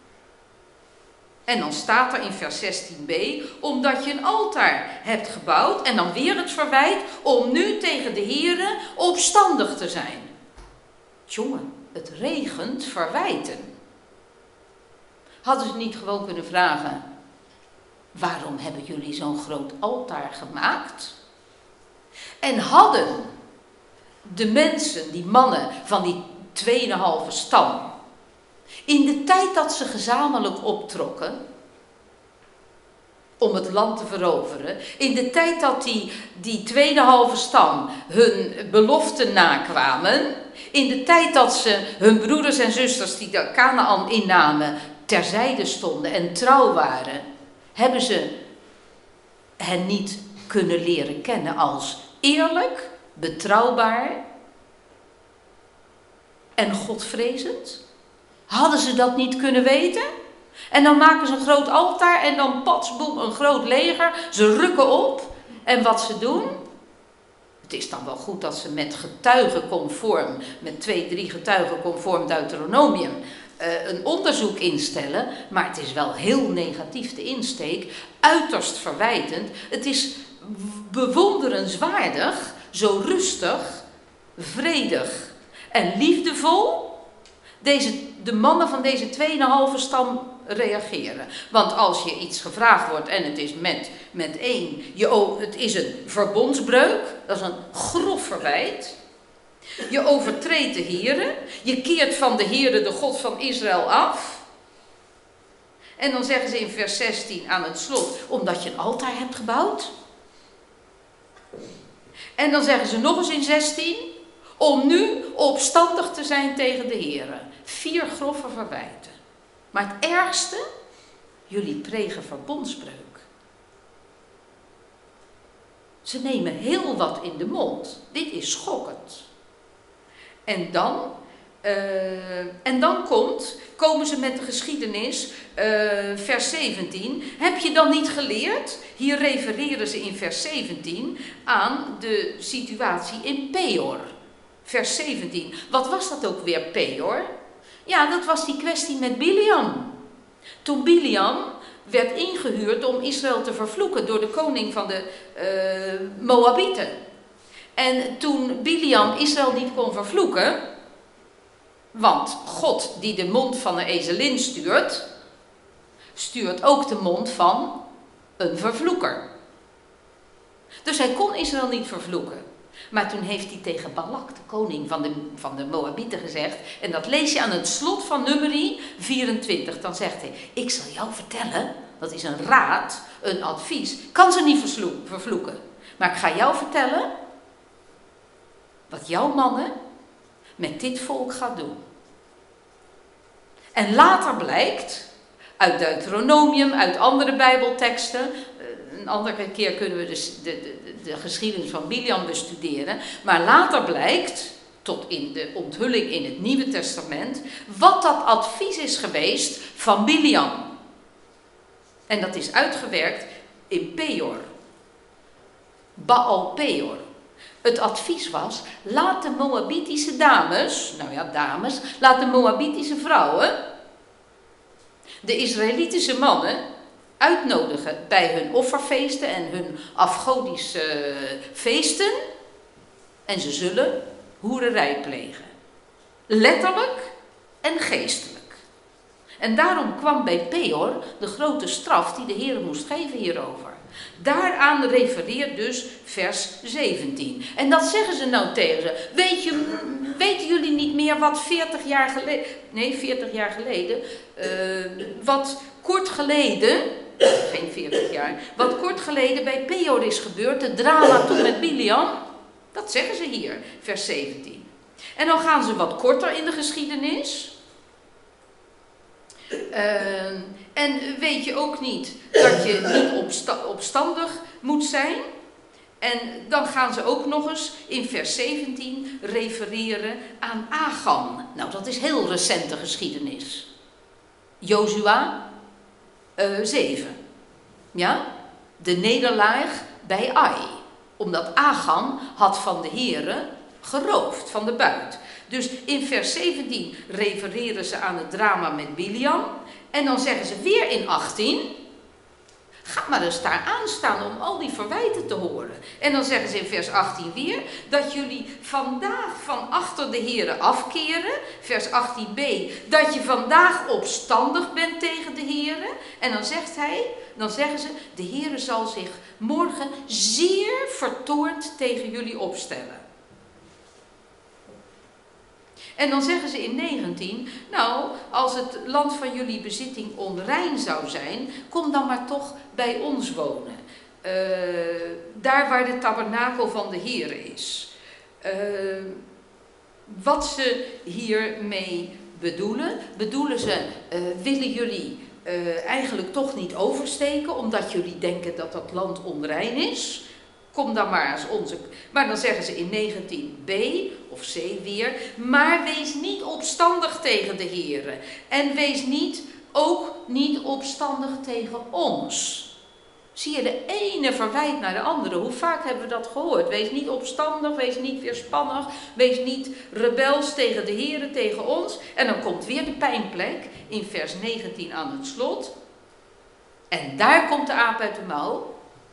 En dan staat er in vers 16b, omdat je een altaar hebt gebouwd. En dan weer het verwijt om nu tegen de Heer opstandig te zijn. Tjonge, het regent verwijten. Hadden ze niet gewoon kunnen vragen, waarom hebben jullie zo'n groot altaar gemaakt? En hadden de mensen, die mannen van die 2,5 stam, in de tijd dat ze gezamenlijk optrokken om het land te veroveren, in de tijd dat die 2,5 stam hun beloften nakwamen, in de tijd dat ze hun broeders en zusters die de Kanaan innamen, terzijde stonden en trouw waren, hebben ze hen niet kunnen leren kennen als eerlijk, betrouwbaar en godvrezend? Hadden ze dat niet kunnen weten? En dan maken ze een groot altaar en dan patsboem een groot leger. Ze rukken op. En wat ze doen? Het is dan wel goed dat ze met getuigen conform, met 2, 3 getuigen conform Deuteronomium, een onderzoek instellen. Maar het is wel heel negatief de insteek. Uiterst verwijtend. Het is bewonderenswaardig, zo rustig, vredig en liefdevol de mannen van deze 2,5 stam reageren. Want als je iets gevraagd wordt en het is met één, het is een verbondsbreuk, dat is een grof verwijt. Je overtreedt de Heere, je keert van de Heere, de God van Israël, af. En dan zeggen ze in vers 16 aan het slot, omdat je een altaar hebt gebouwd. En dan zeggen ze nog eens in 16, om nu opstandig te zijn tegen de Heere. 4 grove verwijten. Maar het ergste, jullie plegen verbondsbreuk. Ze nemen heel wat in de mond. Dit is schokkend. En dan komen ze met de geschiedenis, vers 17. Heb je dan niet geleerd? Hier refereren ze in vers 17 aan de situatie in Peor. Vers 17. Wat was dat ook weer, Peor? Ja, dat was die kwestie met Biliam. Toen Biliam werd ingehuurd om Israël te vervloeken door de koning van de Moabieten. En toen Biliam Israël niet kon vervloeken, want God die de mond van een ezelin stuurt ook de mond van een vervloeker. Dus hij kon Israël niet vervloeken. Maar toen heeft hij tegen Balak, de koning van de Moabieten, gezegd, en dat lees je aan het slot van Numeri 24, dan zegt hij, ik zal jou vertellen, dat is een raad, een advies, kan ze niet vervloeken, maar ik ga jou vertellen wat jouw mannen met dit volk gaat doen. En later blijkt, uit Deuteronomium, uit andere Bijbelteksten, een andere keer kunnen we dus de geschiedenis van Biliam bestuderen, maar later blijkt, tot in de onthulling in het Nieuwe Testament, wat dat advies is geweest van Biliam. En dat is uitgewerkt in Peor. Baal Peor. Het advies was, laat de Moabitische laat de Moabitische vrouwen de Israëlitische mannen uitnodigen bij hun offerfeesten en hun afgodische feesten. En ze zullen hoererij plegen. Letterlijk en geestelijk. En daarom kwam bij Peor de grote straf die de Heer moest geven hierover. Daaraan refereert dus vers 17. En dat zeggen ze nou tegen ze. Weten jullie niet meer wat 40 jaar geleden, wat kort geleden, geen 40 jaar, wat kort geleden bij Peor is gebeurd, het drama toen met Biliam? Dat zeggen ze hier, vers 17. En dan gaan ze wat korter in de geschiedenis. En weet je ook niet dat je niet opstandig moet zijn? En dan gaan ze ook nog eens in vers 17 refereren aan Achan. Nou, dat is heel recente geschiedenis. Jozua 7. Ja? De nederlaag bij Ai. Omdat Achan had van de Here geroofd, van de buit. Dus in vers 17 refereren ze aan het drama met Biliam. En dan zeggen ze weer in 18... Ga maar eens daar aanstaan om al die verwijten te horen. En dan zeggen ze in vers 18 weer dat jullie vandaag van achter de Here afkeren. Vers 18b, dat je vandaag opstandig bent tegen de Here. En dan zeggen ze, de Here zal zich morgen zeer vertoornd tegen jullie opstellen. En dan zeggen ze in 19, nou, als het land van jullie bezitting onrein zou zijn, kom dan maar toch bij ons wonen. Daar waar de tabernakel van de Heere is. Wat ze hiermee bedoelen ze, willen jullie eigenlijk toch niet oversteken, omdat jullie denken dat dat land onrein is? Kom dan maar als onze... Maar dan zeggen ze in 19b of c weer, maar wees niet opstandig tegen de Heere. En wees ook niet opstandig tegen ons. Zie je, de ene verwijt naar de andere. Hoe vaak hebben we dat gehoord? Wees niet opstandig, wees niet weerspannig, wees niet rebels tegen de Heere, tegen ons. En dan komt weer de pijnplek in vers 19 aan het slot. En daar komt de aap uit de mouw.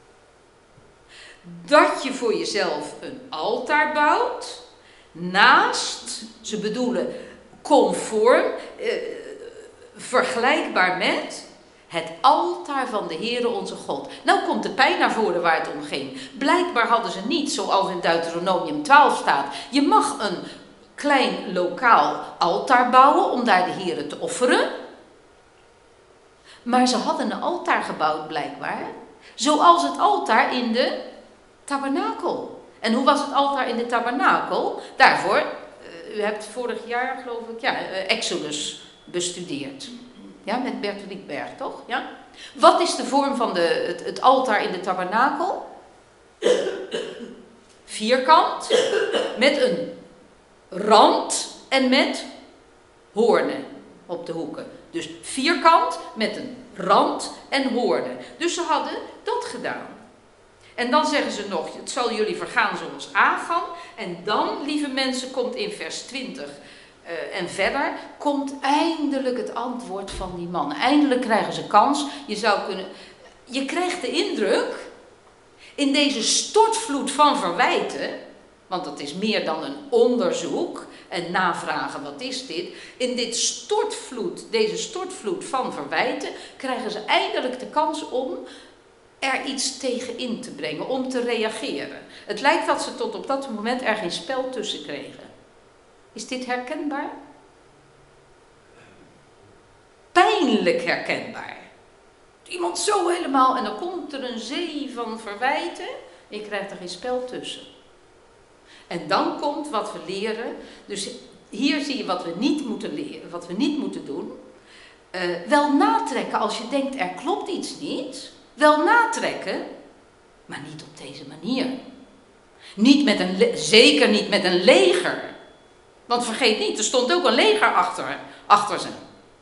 Dat je voor jezelf een altaar bouwt, naast, ze bedoelen conform, vergelijkbaar met het altaar van de Heere onze God. Nou komt de pijn naar voren waar het om ging. Blijkbaar hadden ze niet, zoals in Deuteronomium 12 staat, je mag een klein lokaal altaar bouwen om daar de Heere te offeren. Maar ze hadden een altaar gebouwd blijkbaar, zoals het altaar in de tabernakel. En hoe was het altaar in de tabernakel? Daarvoor, u hebt vorig jaar geloof ik, Exodus bestudeerd. Ja, met Bert Rietberg, toch? Ja? Wat is de vorm van het altaar in de tabernakel? Vierkant, met een rand en met hoornen op de hoeken. Dus vierkant met een rand en hoornen. Dus ze hadden dat gedaan. En dan zeggen ze nog, het zal jullie vergaan zoals Achan. En dan, lieve mensen, komt in vers 20 en verder, komt eindelijk het antwoord van die man. Eindelijk krijgen ze kans. Je krijgt de indruk, in deze stortvloed van verwijten, want dat is meer dan een onderzoek en navragen, wat is dit? In deze stortvloed van verwijten, krijgen ze eindelijk de kans om er iets tegen in te brengen, om te reageren. Het lijkt dat ze tot op dat moment er geen spel tussen kregen. Is dit herkenbaar? Pijnlijk herkenbaar. Iemand zo helemaal en dan komt er een zee van verwijten en je krijgt er geen spel tussen. En dan komt wat we leren. Dus hier zie je wat we niet moeten leren, wat we niet moeten doen. Wel natrekken als je denkt er klopt iets niet. Wel natrekken, maar niet op deze manier. Zeker niet met een leger. Want vergeet niet, er stond ook een leger achter ze.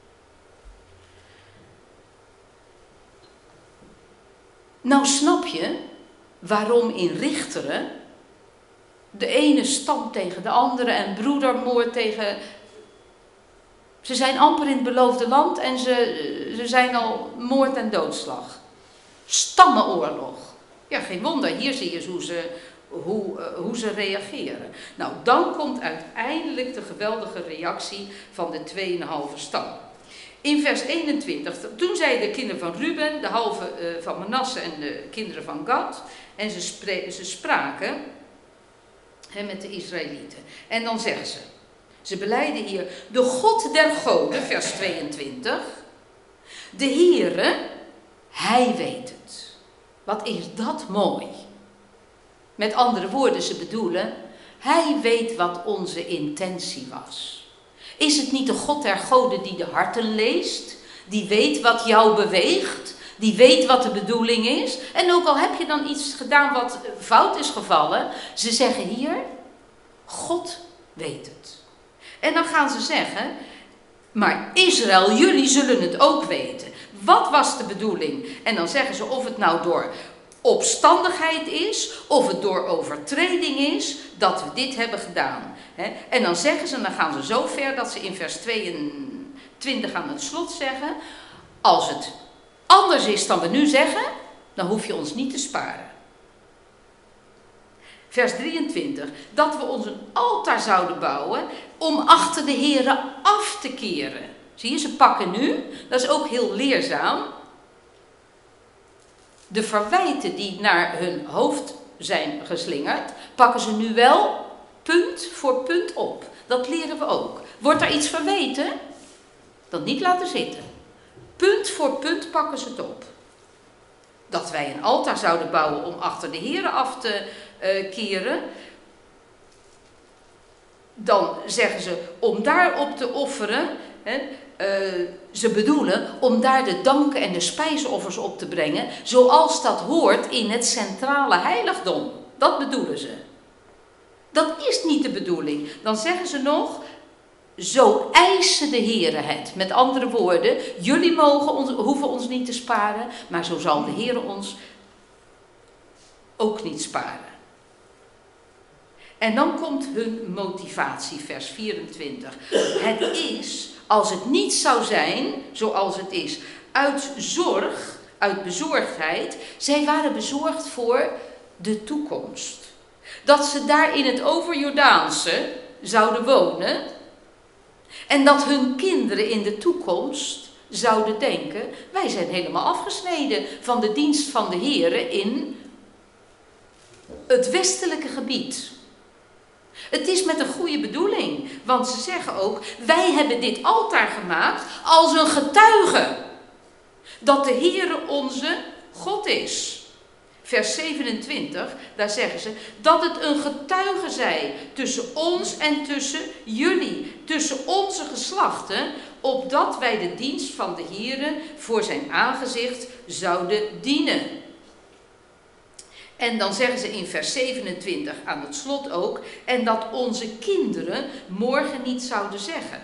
Nou snap je waarom in Richteren de ene stam tegen de andere en broedermoord tegen... Ze zijn amper in het beloofde land en ze zijn al moord en doodslag. Stammenoorlog. Ja, geen wonder. Hier zie je hoe ze reageren. Nou, dan komt uiteindelijk de geweldige reactie van de 2,5 stam. In vers 21, toen zeiden de kinderen van Ruben, de halve van Manasse en de kinderen van Gad, en ze spraken met de Israëlieten. En dan zeggen ze belijden hier, de God der goden, vers 22, de Heere, Hij weet het. Wat is dat mooi. Met andere woorden, ze bedoelen, Hij weet wat onze intentie was. Is het niet de God der goden die de harten leest? die weet wat jou beweegt, die weet wat de bedoeling is. En ook al heb je dan iets gedaan wat fout is gevallen, ze zeggen hier, God weet het. En dan gaan ze zeggen, maar Israël, jullie zullen het ook weten. Wat was de bedoeling? En dan zeggen ze of het nou door opstandigheid is, of het door overtreding is, dat we dit hebben gedaan. En dan zeggen ze, dan gaan ze zo ver dat ze in vers 22 aan het slot zeggen, als het anders is dan we nu zeggen, dan hoef je ons niet te sparen. Vers 23, dat we ons een altaar zouden bouwen om achter de Here af te keren. Zie je, ze pakken nu, dat is ook heel leerzaam, de verwijten die naar hun hoofd zijn geslingerd, pakken ze nu wel punt voor punt op. Dat leren we ook. Wordt er iets verweten, dan niet laten zitten. Punt voor punt pakken ze het op. Dat wij een altaar zouden bouwen om achter de Here af te keren. Dan zeggen ze om daarop te offeren. Ze bedoelen om daar de danken en de spijsoffers op te brengen. Zoals dat hoort in het centrale heiligdom. Dat bedoelen ze. Dat is niet de bedoeling. Dan zeggen ze nog, zo eisen de Heere het. Met andere woorden, jullie hoeven ons niet te sparen, maar zo zal de Heere ons ook niet sparen. En dan komt hun motivatie, vers 24. Het is, als het niet zou zijn, zoals het is, uit zorg, uit bezorgdheid. Zij waren bezorgd voor de toekomst. Dat ze daar in het overjordaanse zouden wonen. En dat hun kinderen in de toekomst zouden denken, wij zijn helemaal afgesneden van de dienst van de Heere in het westelijke gebied. Het is met een goede bedoeling, want ze zeggen ook, wij hebben dit altaar gemaakt als een getuige dat de Heere onze God is. Vers 27, daar zeggen ze, dat het een getuige zij tussen ons en tussen jullie, tussen onze geslachten, opdat wij de dienst van de Heere voor zijn aangezicht zouden dienen. En dan zeggen ze in vers 27 aan het slot ook, en dat onze kinderen morgen niet zouden zeggen.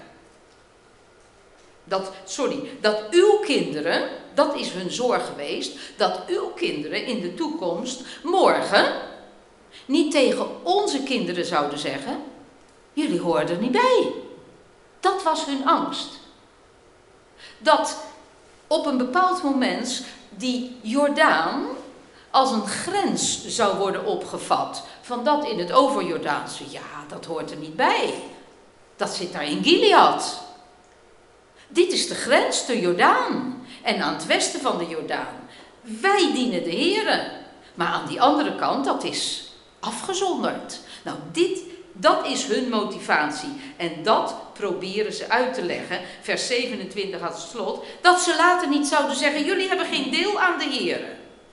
Dat uw kinderen, dat is hun zorg geweest, dat uw kinderen in de toekomst morgen niet tegen onze kinderen zouden zeggen, jullie horen er niet bij. Dat was hun angst. Dat op een bepaald moment die Jordaan als een grens zou worden opgevat. Van dat in het overjordaanse, ja, dat hoort er niet bij. Dat zit daar in Gilead. Dit is de grens, de Jordaan. En aan het westen van de Jordaan. Wij dienen de Heere. Maar aan die andere kant, dat is afgezonderd. Nou, dat is hun motivatie. En dat proberen ze uit te leggen. Vers 27 aan het slot. Dat ze later niet zouden zeggen, jullie hebben geen deel aan de Heere.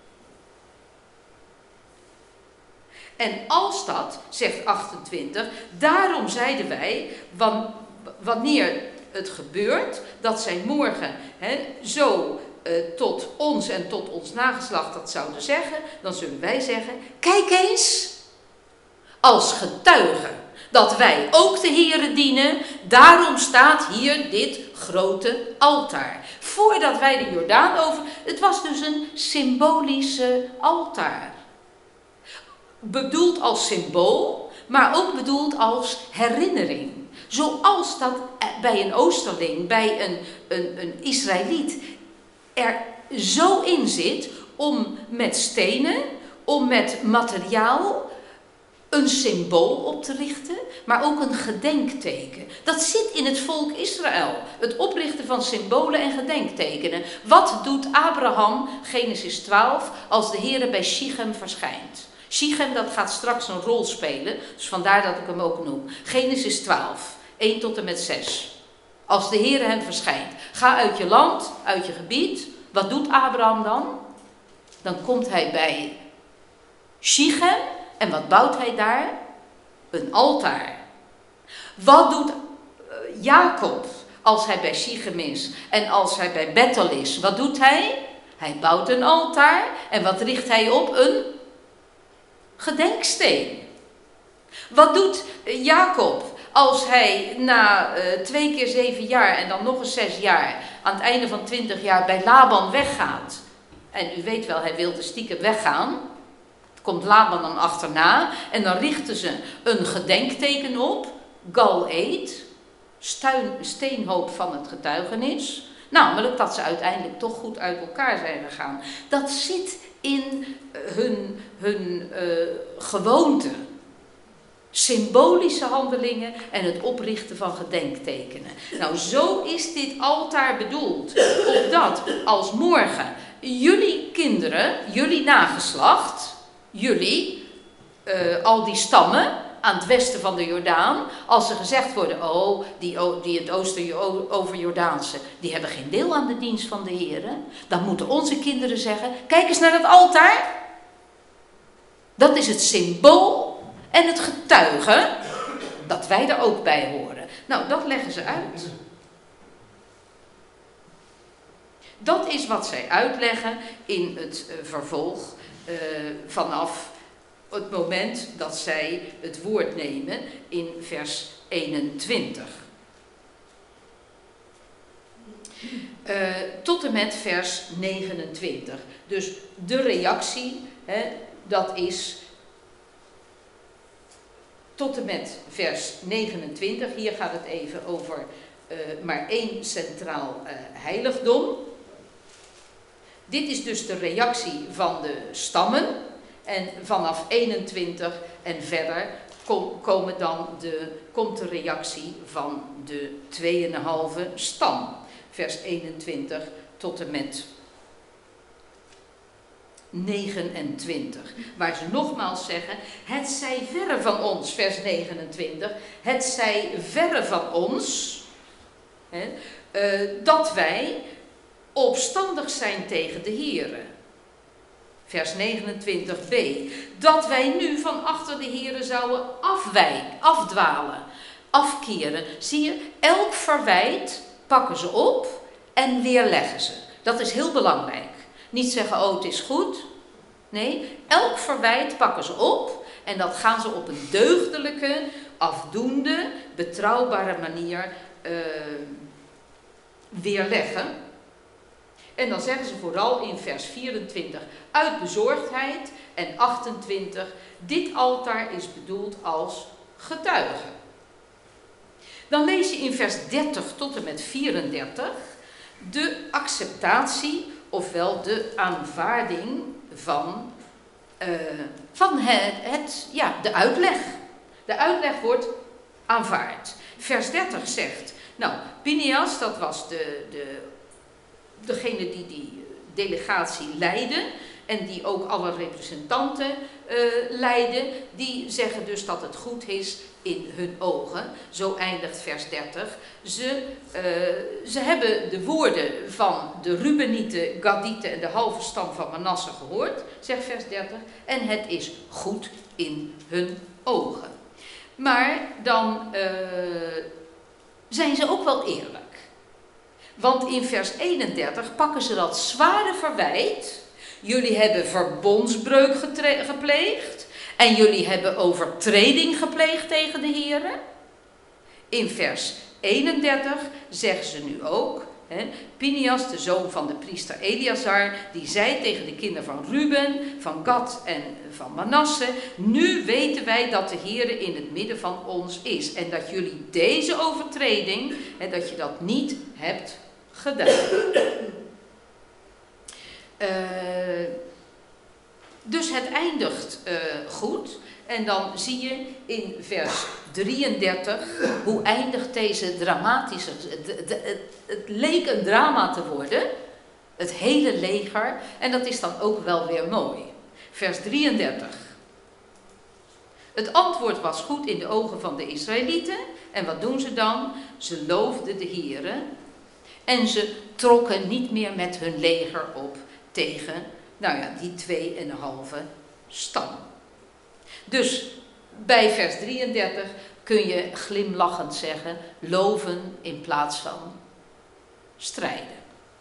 En als dat, zegt 28, daarom zeiden wij, wanneer het gebeurt, dat zij morgen zo tot ons en tot ons nageslacht dat zouden zeggen, dan zullen wij zeggen, kijk eens, als getuige, dat wij ook de Heere dienen, daarom staat hier dit grote altaar. Voordat wij de Jordaan over, het was dus een symbolische altaar. Bedoeld als symbool, maar ook bedoeld als herinnering. Zoals dat bij een Oosterling, bij een Israëliet er zo in zit om met stenen, om met materiaal een symbool op te richten, maar ook een gedenkteken. Dat zit in het volk Israël, het oprichten van symbolen en gedenktekenen. Wat doet Abraham, Genesis 12, als de Heere bij Sichem verschijnt? Sichem, dat gaat straks een rol spelen, dus vandaar dat ik hem ook noem. Genesis 12, 1 tot en met 6. Als de Heere hem verschijnt. Ga uit je land, uit je gebied. Wat doet Abraham dan? Dan komt hij bij Sichem. En wat bouwt hij daar? Een altaar. Wat doet Jacob Als hij bij Sichem is en als hij bij Bethel is, wat doet hij? Hij bouwt een altaar en wat richt hij op? Een gedenksteen. Wat doet Jacob als hij na 2 keer 7 jaar en dan nog eens 6 jaar, aan het einde van 20 jaar bij Laban weggaat? En u weet wel, hij wilde stiekem weggaan. Komt Laban dan achterna en dan richten ze een gedenkteken op, Gal Eed, steenhoop van het getuigenis. Namelijk dat ze uiteindelijk toch goed uit elkaar zijn gegaan. Dat zit in hun gewoonte. Symbolische handelingen en het oprichten van gedenktekenen. Nou, zo is dit altaar bedoeld. Opdat als morgen jullie kinderen, jullie nageslacht, jullie, al die stammen aan het westen van de Jordaan, als er gezegd worden, oh, die in het oosten over Jordaanse, die hebben geen deel aan de dienst van de Heer, dan moeten onze kinderen zeggen, kijk eens naar dat altaar. Dat is het symbool en het getuige dat wij er ook bij horen. Nou, dat leggen ze uit. Dat is wat zij uitleggen in het vervolg vanaf het moment dat zij het woord nemen in vers 21. Tot en met vers 29. Dus de reactie, dat is tot en met vers 29. Hier gaat het even over maar 1 centraal heiligdom. Dit is dus de reactie van de stammen. En vanaf 21 en verder komt de reactie van de 2,5 stam. Vers 21 tot en met 29. Waar ze nogmaals zeggen, het zij verre van ons, vers 29. Het zij verre van ons, dat wij opstandig zijn tegen de Heere. Vers 29b. Dat wij nu van achter de Heere zouden afdwalen, afkeren. Zie je, elk verwijt pakken ze op en weerleggen ze. Dat is heel belangrijk. Niet zeggen, oh het is goed. Nee, elk verwijt pakken ze op en dat gaan ze op een deugdelijke, afdoende, betrouwbare manier weerleggen. En dan zeggen ze vooral in vers 24, uit bezorgdheid, en 28, dit altaar is bedoeld als getuige. Dan lees je in vers 30 tot en met 34 de acceptatie, ofwel de aanvaarding van de uitleg. De uitleg wordt aanvaard. Vers 30 zegt, nou, Pineas, dat was degene die die delegatie leidde en die ook alle representanten leidde, die zeggen dus dat het goed is in hun ogen. Zo eindigt vers 30. Ze hebben de woorden van de Rubenieten, Gadieten en de halve stam van Manasse gehoord, zegt vers 30, en het is goed in hun ogen. Maar dan zijn ze ook wel eerlijk. Want in vers 31 pakken ze dat zware verwijt. Jullie hebben verbondsbreuk gepleegd. En jullie hebben overtreding gepleegd tegen de Heere. In vers 31 zeggen ze nu ook. Pineas, de zoon van de priester Eleazar, die zei tegen de kinderen van Ruben, van Gad en van Manasse, nu weten wij dat de Heere in het midden van ons is. En dat jullie deze overtreding, dat je dat niet hebt gedaan. Dus het eindigt goed. En dan zie je in vers 33, hoe eindigt deze dramatische... Het leek een drama te worden, het hele leger, en dat is dan ook wel weer mooi. Vers 33. Het antwoord was goed in de ogen van de Israëlieten. En wat doen ze dan? Ze loofden de Heere en ze trokken niet meer met hun leger op tegen, die 2,5 stam. Dus bij vers 33 kun je glimlachend zeggen, loven in plaats van strijden.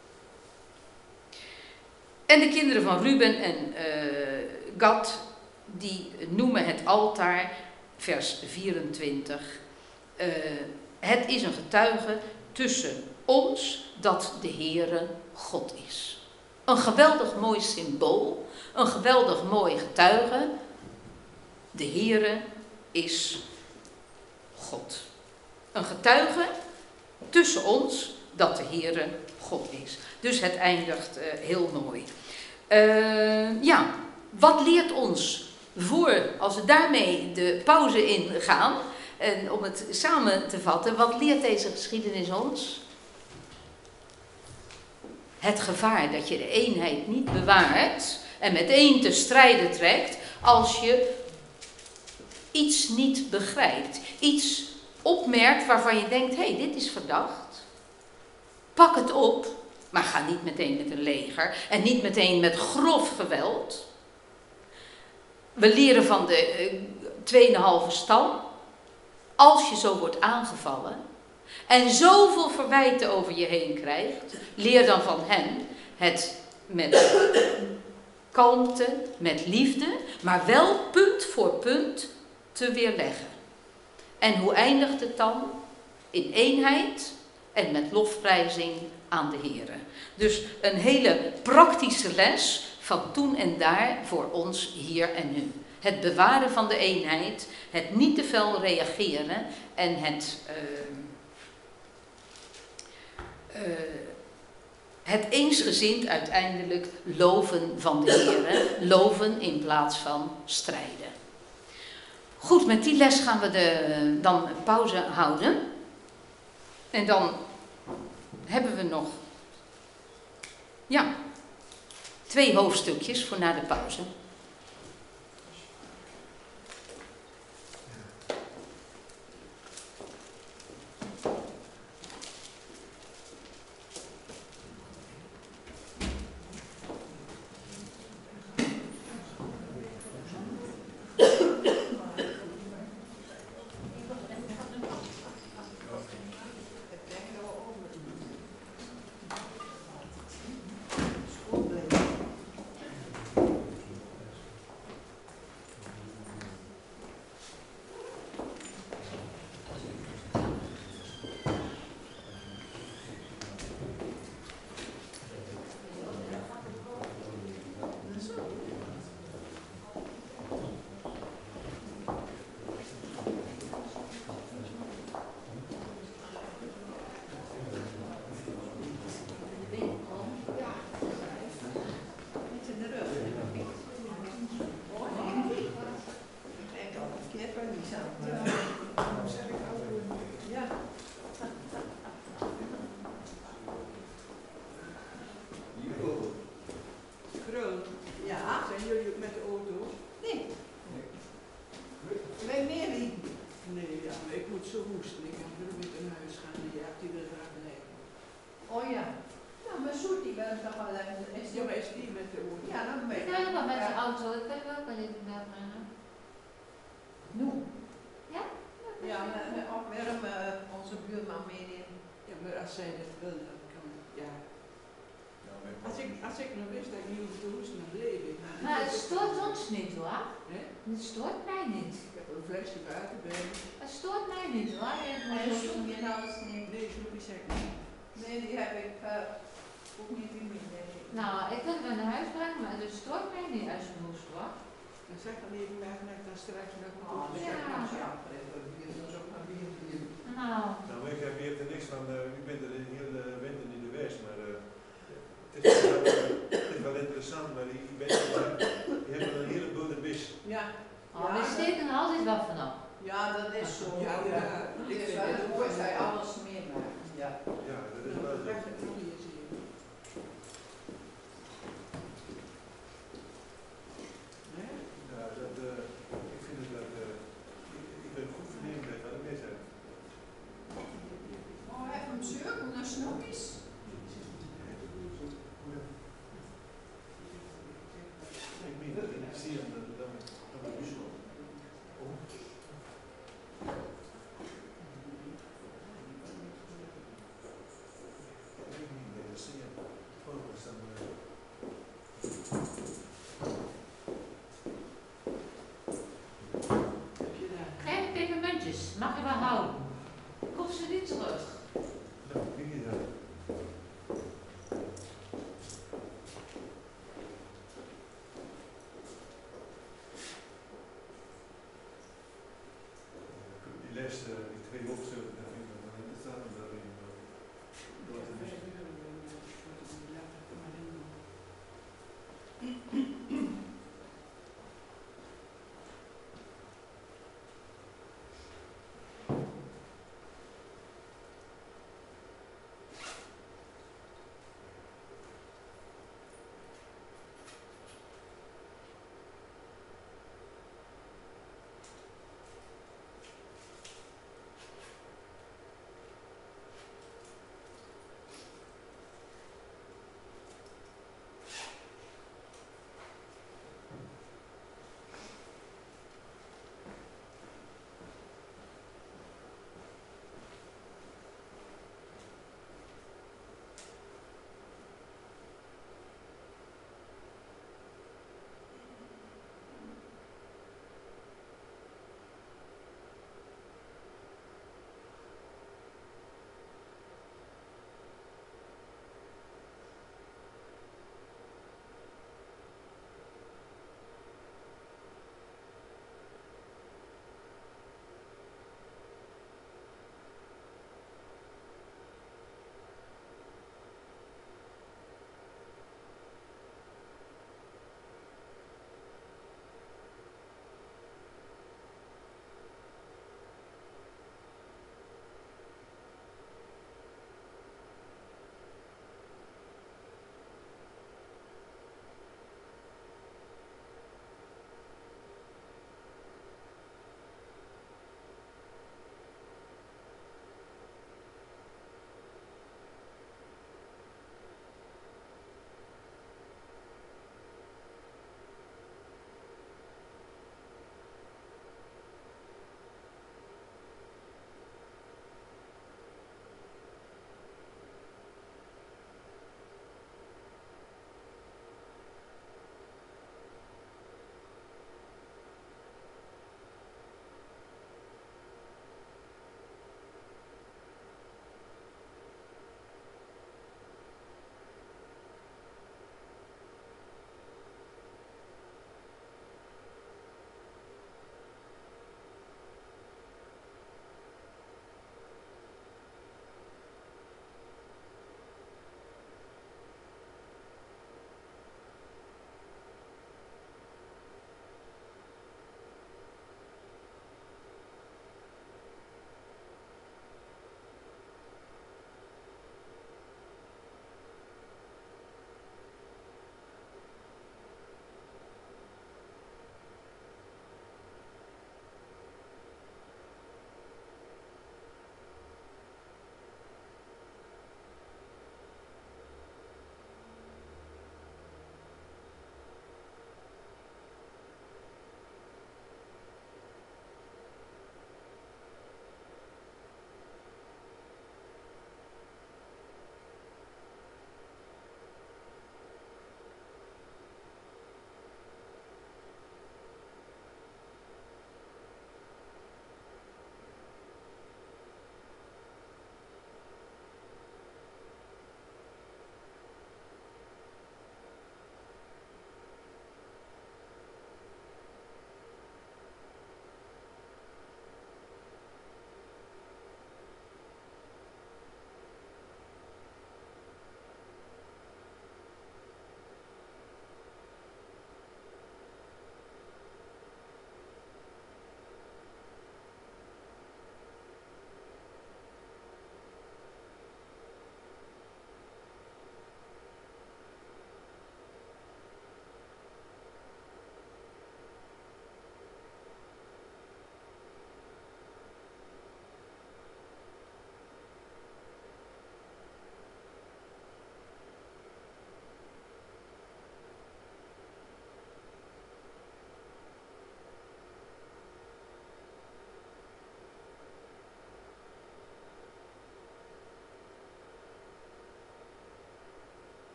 En de kinderen van Ruben en Gad, die noemen het altaar, vers 24, het is een getuige tussen ons dat de Heere God is. Een geweldig mooi symbool, een geweldig mooi getuige. De Heere is God. Een getuige tussen ons dat de Heere God is. Dus het eindigt heel mooi. Ja, wat leert ons als we daarmee de pauze ingaan, en om het samen te vatten, wat leert deze geschiedenis ons? Het gevaar dat je de eenheid niet bewaart en meteen te strijden trekt als je iets niet begrijpt. Iets opmerkt waarvan je denkt, hé, dit is verdacht. Pak het op, maar ga niet meteen met een leger en niet meteen met grof geweld. We leren van de 2,5 stam, als je zo wordt aangevallen en zoveel verwijten over je heen krijgt, leer dan van hen het met kalmte, met liefde, maar wel punt voor punt te weerleggen. En hoe eindigt het dan? In eenheid en met lofprijzing aan de Heere. Dus een hele praktische les van toen en daar voor ons hier en nu. Het bewaren van de eenheid, het niet te fel reageren en het eensgezind uiteindelijk loven van de Heere, loven in plaats van strijden. Goed, met die les gaan we dan een pauze houden. En dan hebben we nog 2 hoofdstukjes voor na de pauze. Als ik nog wist dat ik niet hoefde te hoesten, dan bleef ik. Maar het stoort ons niet hoor. Het stoort mij niet. Ik heb een flesje water bij me. Het stoort mij niet hoor. Nee, dat doe je alles niet. Nee, dat doe ik zeker niet. Nee, die heb ik ook niet in mijn. Nou, ik kan het wel naar huis brengen, maar het stoort mij niet als je hoest hoor. Dan zeg dan even weg en ik dan straks nog een Oh, ja. Nou, Nou, ik heb hier er niks van, ik ben er de hele winter niet geweest, maar het is wel interessant, maar ik ben je hebt een hele boel bis. Ja. oh, we steken er altijd wat van op. Ja, dat is zo. Ja, ja. Ik is wel de woord hij alles meemaakt. Ja. Ja, dat is wel zo. Weg met olie zie je. Nee? Ja, ik vind het dat, ik ben goed verneemd met wat ik mis heb. Oh, hij heeft hem zeuk, hoe naar snoepjes. Ik meen dat ik zie hem dan de bus loopt.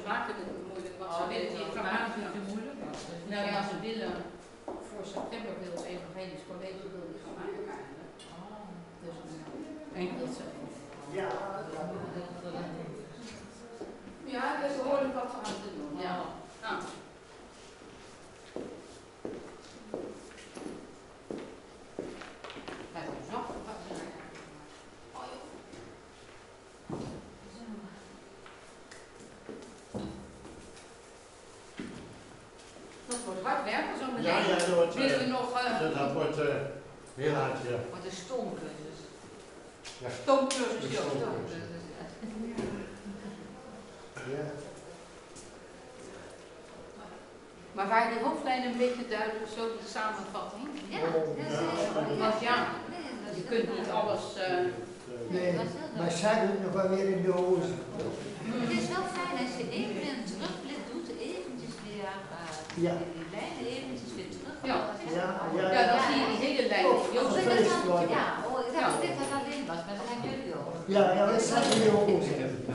maken het moeilijk wat ze willen. Die informatie is moeilijk. Nou ja, ze willen voor september wil het Evangelisch College wil die gaan maken. Dus denk dat ze. Ja. Ja, dat is behoorlijk wat we aan te doen. Ja. Nou. Dat wordt hard werken zo meteen. Ja, dat wordt, willen we nog... dat wordt heel hard, ja. Wat een stoomcursus. Ja. Stoomcursus, De ja. stoomcursus. Ja. Maar waren die hoofdlijnen een beetje duidelijk, zo de samenvatting? Ja, Oh, dat is heel Want ja, Nee, dat je is kunt heel niet duidelijk. alles... Nee, maar zij doet nog wel weer in de hozen. Het is wel fijn als je even een terugblik doet, eventjes weer Ja. die lijnen eventjes weer terug. Ja. Ja, Ja, dan zie je die hele lijn. Oh, Joost, dat is waar. Ja, oh, ik dacht dat dit dat alleen was, maar dat zijn jullie ook. Ja, dat zijn in de hozen.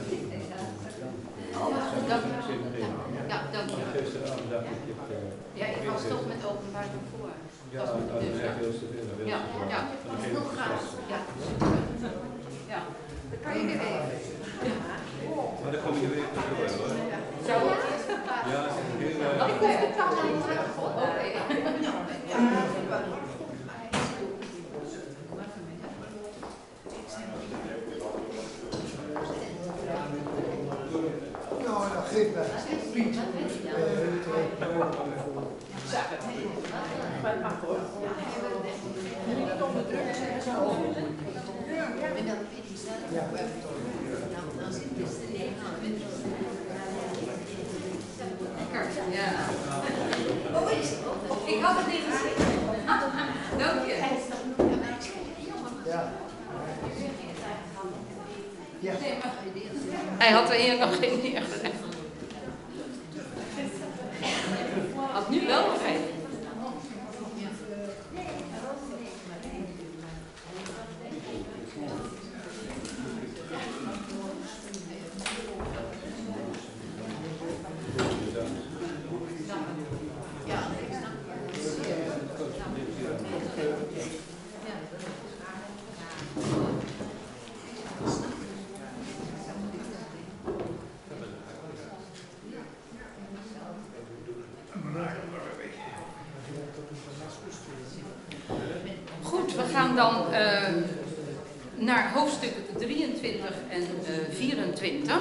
Oh, dank je. Ja, dank je. Ja, ik was toch met openbaar vervoer. Ja, Dat dat dus, is ja. echt heel stuk in. Dat wil Ja, ze ja, heel graag. Ja, super. Ja. Dan kan je weer even. Maar dan kom je weer door hoor. Zo. Ja, het is heel... Ik hoef het dan niet terug. Oké. Nou, dat geeft wel. Maar het mag hoor. Niet onder druk zijn, zo. En dan weet je zelf Ja. dan zit dus de Lekker. Ja. Ik had het niet gezien. Dank je. Ja. Ja. Nee, maar hij had er hier nog geen neergelegd. Had nu wel nog even. Goed, we gaan dan naar hoofdstuk 23 en 24.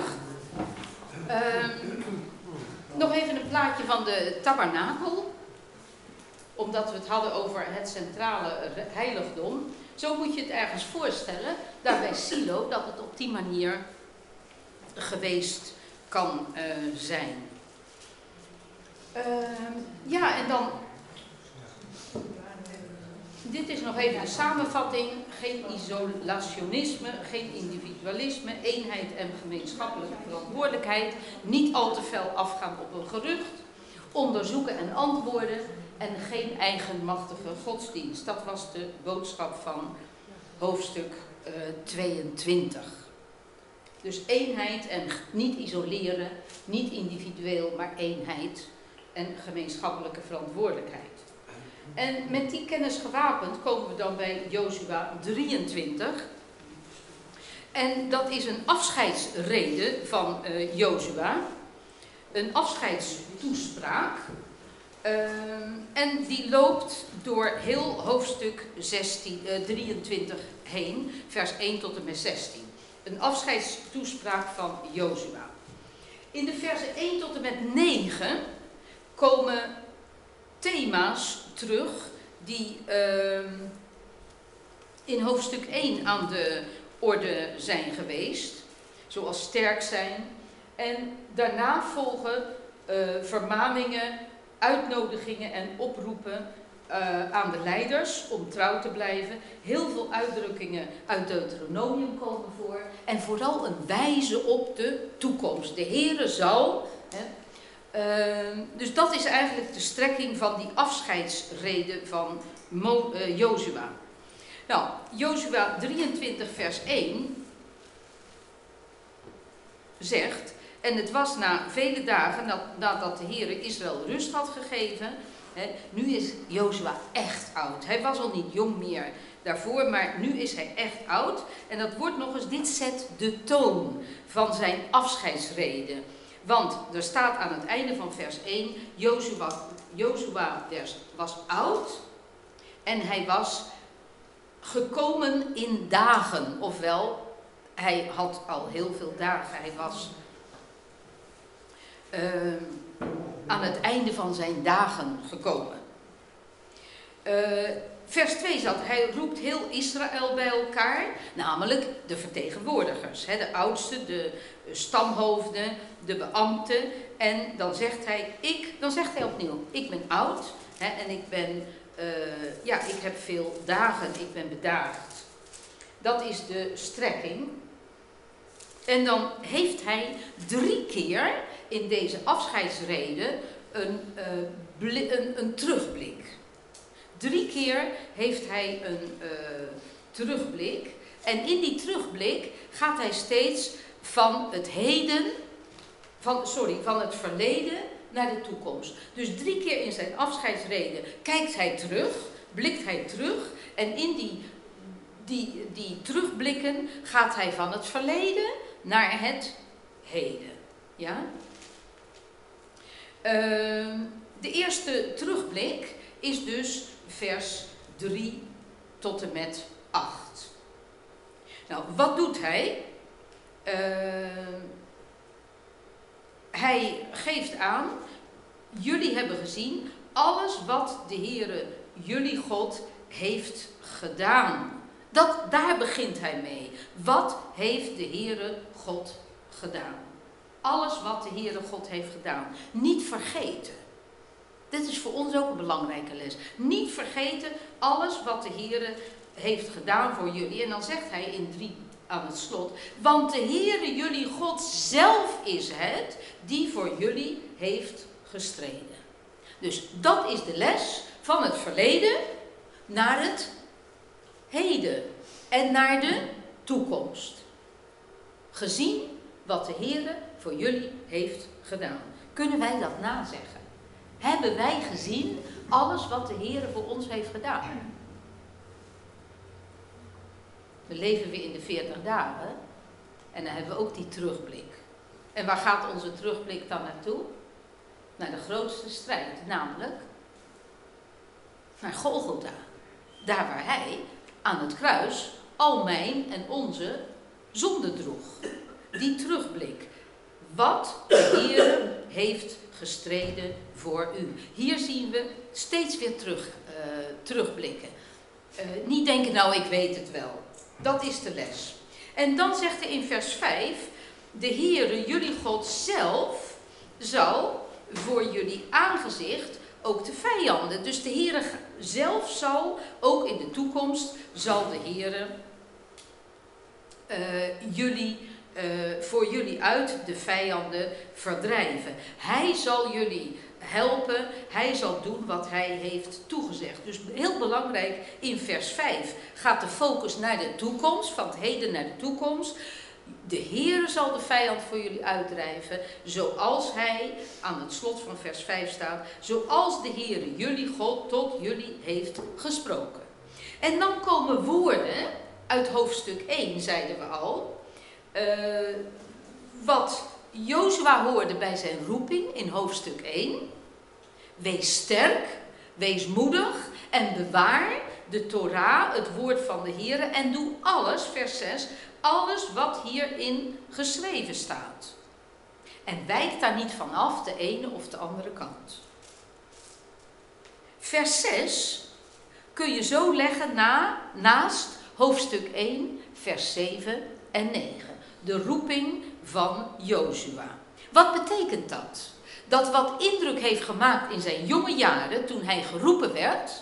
Nog even een plaatje van de tabernakel. Omdat we het hadden over het centrale heiligdom. Zo moet je het ergens voorstellen, daar bij Silo, dat het op die manier geweest kan zijn. Ja, en dan... Dit is nog even een samenvatting. Geen isolationisme, geen individualisme, eenheid en gemeenschappelijke verantwoordelijkheid. Niet al te fel afgaan op een gerucht. Onderzoeken en antwoorden. En geen eigenmachtige godsdienst. Dat was de boodschap van hoofdstuk 22. Dus eenheid en niet isoleren, niet individueel, maar eenheid en gemeenschappelijke verantwoordelijkheid. En met die kennis gewapend komen we dan bij Jozua 23. En dat is een afscheidsrede van Jozua. Een afscheidstoespraak. En die loopt door heel hoofdstuk 23 heen, vers 1 tot en met 16. Een afscheidstoespraak van Jozua. In de versen 1 tot en met 9 komen thema's terug die in hoofdstuk 1 aan de orde zijn geweest. Zoals sterk zijn. En daarna volgen vermaningen, uitnodigingen en oproepen aan de leiders om trouw te blijven. Heel veel uitdrukkingen uit Deuteronomium komen voor. En vooral een wijze op de toekomst. De Heere zal... dus dat is eigenlijk de strekking van die afscheidsrede van Jozua. Nou, Jozua 23 vers 1 zegt... En het was na vele dagen, nadat de Heere Israël rust had gegeven. Nu is Jozua echt oud. Hij was al niet jong meer daarvoor, maar nu is hij echt oud. En dat wordt nog eens, dit zet de toon van zijn afscheidsrede. Want er staat aan het einde van vers 1, Jozua was oud en hij was gekomen in dagen. Ofwel, hij had al heel veel dagen. Hij was aan het einde van zijn dagen gekomen. Vers 2 zat, hij roept heel Israël bij elkaar, namelijk de vertegenwoordigers, de oudsten, de stamhoofden, de beambten. En dan zegt hij opnieuw, ik ben oud en ik ben, ik heb veel dagen, ik ben bedaagd. Dat is de strekking. En dan heeft hij 3 keer in deze afscheidsrede een terugblik. 3 keer heeft hij een terugblik. En in die terugblik gaat hij steeds van het verleden naar de toekomst. Dus 3 keer in zijn afscheidsrede kijkt hij terug, blikt hij terug. En in die terugblikken gaat hij van het verleden naar het heden. Ja? De eerste terugblik is dus vers 3 tot en met 8. Nou, wat doet hij? Hij geeft aan, jullie hebben gezien alles wat de Heere, jullie God, heeft gedaan. Daar begint hij mee. Wat heeft de Heere God gedaan? Alles wat de Heere God heeft gedaan. Niet vergeten. Dit is voor ons ook een belangrijke les. Niet vergeten alles wat de Heere heeft gedaan voor jullie. En dan zegt hij in 3 aan het slot. Want de Heere jullie God zelf is het die voor jullie heeft gestreden. Dus dat is de les van het verleden naar het heden. En naar de toekomst. Gezien wat de Heere voor jullie heeft gedaan. Kunnen wij dat nazeggen? Hebben wij gezien alles wat de Heere voor ons heeft gedaan? We leven weer in de 40 dagen. En dan hebben we ook die terugblik. En waar gaat onze terugblik dan naartoe? Naar de grootste strijd, namelijk naar Golgotha. Daar waar hij aan het kruis al mijn en onze zonde droeg. Die terugblik. Wat de Heere heeft gestreden voor u. Hier zien we steeds weer terugblikken. Niet denken, nou ik weet het wel. Dat is de les. En dan zegt hij in vers 5, de Heere, jullie God zelf, zal voor jullie aangezicht ook de vijanden. Dus de Heere zelf zal, ook in de toekomst, zal de Heere voor jullie uit de vijanden verdrijven. Hij zal jullie helpen, hij zal doen wat hij heeft toegezegd. Dus heel belangrijk, in vers 5 gaat de focus naar de toekomst, van het heden naar de toekomst. De Heere zal de vijand voor jullie uitdrijven, zoals hij, aan het slot van vers 5 staat, zoals de Heere jullie God tot jullie heeft gesproken. En dan komen woorden uit hoofdstuk 1, zeiden we al, wat Jozua hoorde bij zijn roeping in hoofdstuk 1. Wees sterk, wees moedig en bewaar de Torah, het woord van de Heere, en doe alles, vers 6, alles wat hierin geschreven staat. En wijk daar niet van af, de ene of de andere kant. Vers 6 kun je zo leggen naast hoofdstuk 1, vers 7 en 9. De roeping van Jozua. Wat betekent dat? Dat wat indruk heeft gemaakt in zijn jonge jaren, toen hij geroepen werd,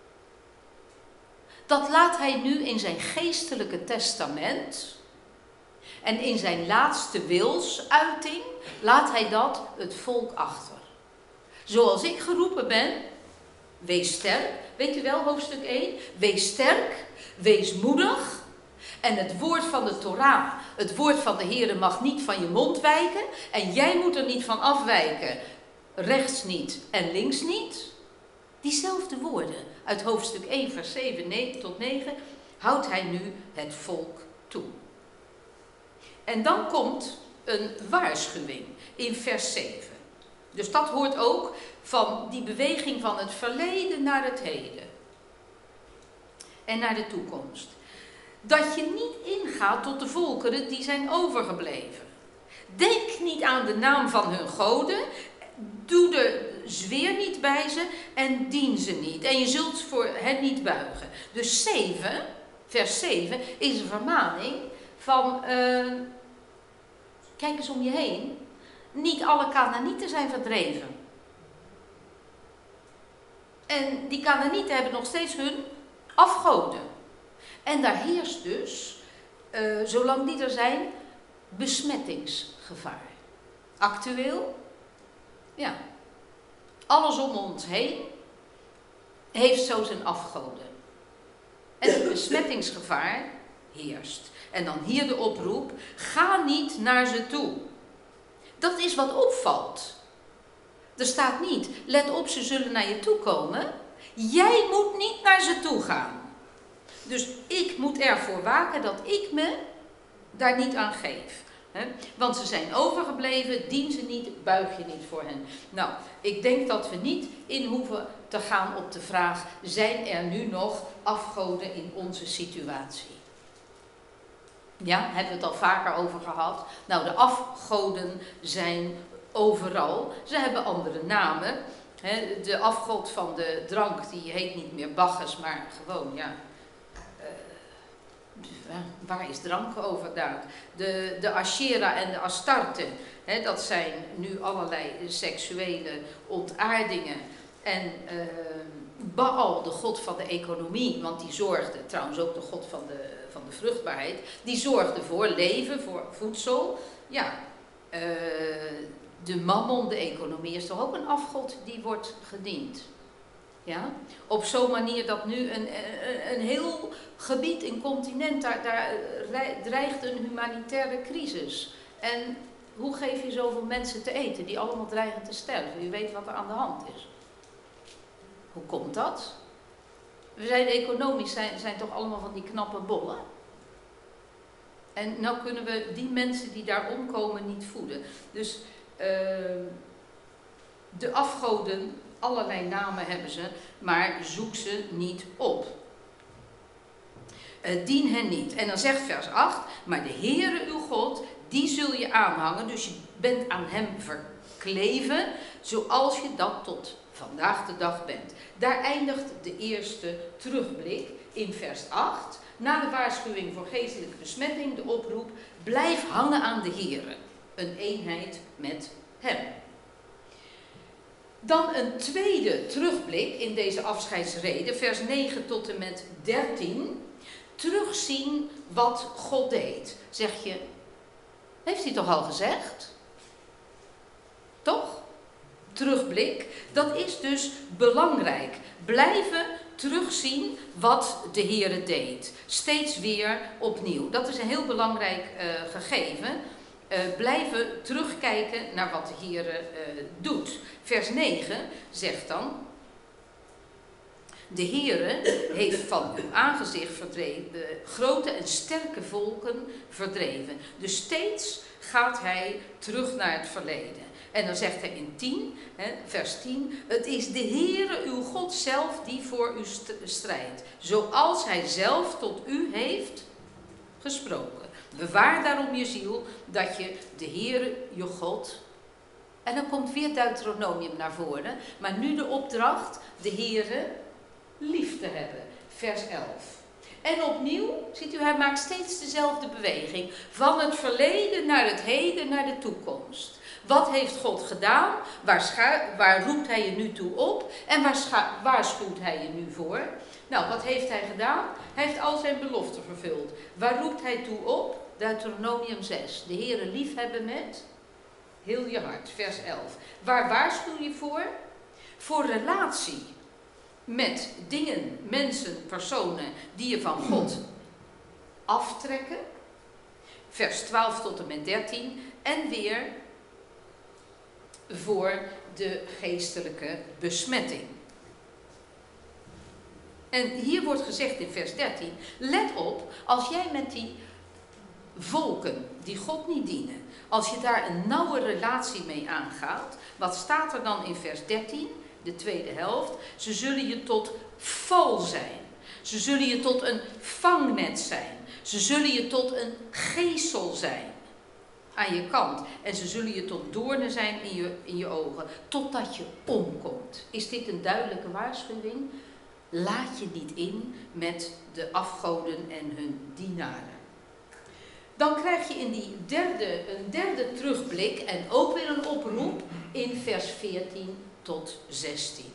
dat laat hij nu in zijn geestelijke testament en in zijn laatste wilsuiting, laat hij dat het volk achter. Zoals ik geroepen ben, wees sterk, weet u wel, hoofdstuk 1, wees sterk, wees moedig En het woord van de Torah, het woord van de Heere mag niet van je mond wijken. En jij moet er niet van afwijken. Rechts niet en links niet. Diezelfde woorden uit hoofdstuk 1 vers 7 tot 9 houdt hij nu het volk toe. En dan komt een waarschuwing in vers 7. Dus dat hoort ook van die beweging van het verleden naar het heden. En naar de toekomst. Dat je niet ingaat tot de volkeren die zijn overgebleven. Denk niet aan de naam van hun goden. Doe de zweer niet bij ze en dien ze niet. En je zult voor hen niet buigen. Dus 7, vers 7 is een vermaning van... kijk eens om je heen. Niet alle Kanaanieten zijn verdreven. En die Kanaanieten hebben nog steeds hun afgoden. En daar heerst dus, zolang die er zijn, besmettingsgevaar. Actueel, ja. Alles om ons heen heeft zo zijn afgoden. En het besmettingsgevaar heerst. En dan hier de oproep, ga niet naar ze toe. Dat is wat opvalt. Er staat niet, let op, ze zullen naar je toe komen. Jij moet niet naar ze toe gaan. Dus ik moet ervoor waken dat ik me daar niet aan geef. Want ze zijn overgebleven, dien ze niet, buig je niet voor hen. Nou, ik denk dat we niet in hoeven te gaan op de vraag, zijn er nu nog afgoden in onze situatie? Ja, hebben we het al vaker over gehad. Nou, de afgoden zijn overal. Ze hebben andere namen. De afgod van de drank, die heet niet meer Bacchus, maar gewoon, ja... waar is drank over daar? De Asherah en de Astarte, dat zijn nu allerlei seksuele ontaardingen. En Baal, de god van de economie, want die zorgde, trouwens ook de god van de vruchtbaarheid, die zorgde voor leven, voor voedsel. Ja, de mammon, de economie, is toch ook een afgod die wordt gediend. Ja? Op zo'n manier dat nu een heel gebied, een continent, daar dreigt een humanitaire crisis. En hoe geef je zoveel mensen te eten die allemaal dreigen te sterven? U weet wat er aan de hand is. Hoe komt dat? We zijn economisch, zijn toch allemaal van die knappe bollen? En nou kunnen we die mensen die daar omkomen niet voeden. Dus de afgoden, allerlei namen hebben ze, maar zoek ze niet op. Dien hen niet. En dan zegt vers 8, maar de Heere uw God, die zul je aanhangen. Dus je bent aan hem verkleven, zoals je dat tot vandaag de dag bent. Daar eindigt de eerste terugblik in vers 8. Na de waarschuwing voor geestelijke besmetting, de oproep, blijf hangen aan de Heere. Een eenheid met hem. Dan een tweede terugblik in deze afscheidsrede, vers 9 tot en met 13. Terugzien wat God deed. Zeg je, heeft hij toch al gezegd? Toch? Terugblik, dat is dus belangrijk. Blijven terugzien wat de Heere deed. Steeds weer opnieuw. Dat is een heel belangrijk gegeven. Blijven terugkijken naar wat de Heere doet. Vers 9 zegt dan, de Heere heeft van uw aangezicht grote en sterke volken verdreven. Dus steeds gaat hij terug naar het verleden. En dan zegt hij in 10, vers 10, het is de Heere uw God zelf die voor u strijdt, zoals hij zelf tot u heeft gesproken. Bewaar daarom je ziel, dat je de Heere je God... En dan komt weer Deuteronomium naar voren, maar nu de opdracht, de Heere lief te hebben. Vers 11. En opnieuw, ziet u, hij maakt steeds dezelfde beweging. Van het verleden naar het heden, naar de toekomst. Wat heeft God gedaan? Waar roept hij je nu toe op? En waar waarschuwt hij je nu voor? Nou, wat heeft hij gedaan? Hij heeft al zijn beloften vervuld. Waar roept hij toe op? Deuteronomium 6. De Heere liefhebben met heel je hart. Vers 11. Waar waarschuw je voor? Voor relatie met dingen, mensen, personen die je van God aftrekken. Vers 12 tot en met 13. En weer voor de geestelijke besmetting. En hier wordt gezegd in vers 13, let op, als jij met die volken die God niet dienen, als je daar een nauwe relatie mee aangaat, wat staat er dan in vers 13, de tweede helft? Ze zullen je tot val zijn. Ze zullen je tot een vangnet zijn. Ze zullen je tot een geesel zijn aan je kant. En ze zullen je tot doornen zijn in je ogen, totdat je omkomt. Is dit een duidelijke waarschuwing? Laat je niet in met de afgoden en hun dienaren. Dan krijg je in die een derde terugblik en ook weer een oproep in vers 14 tot 16.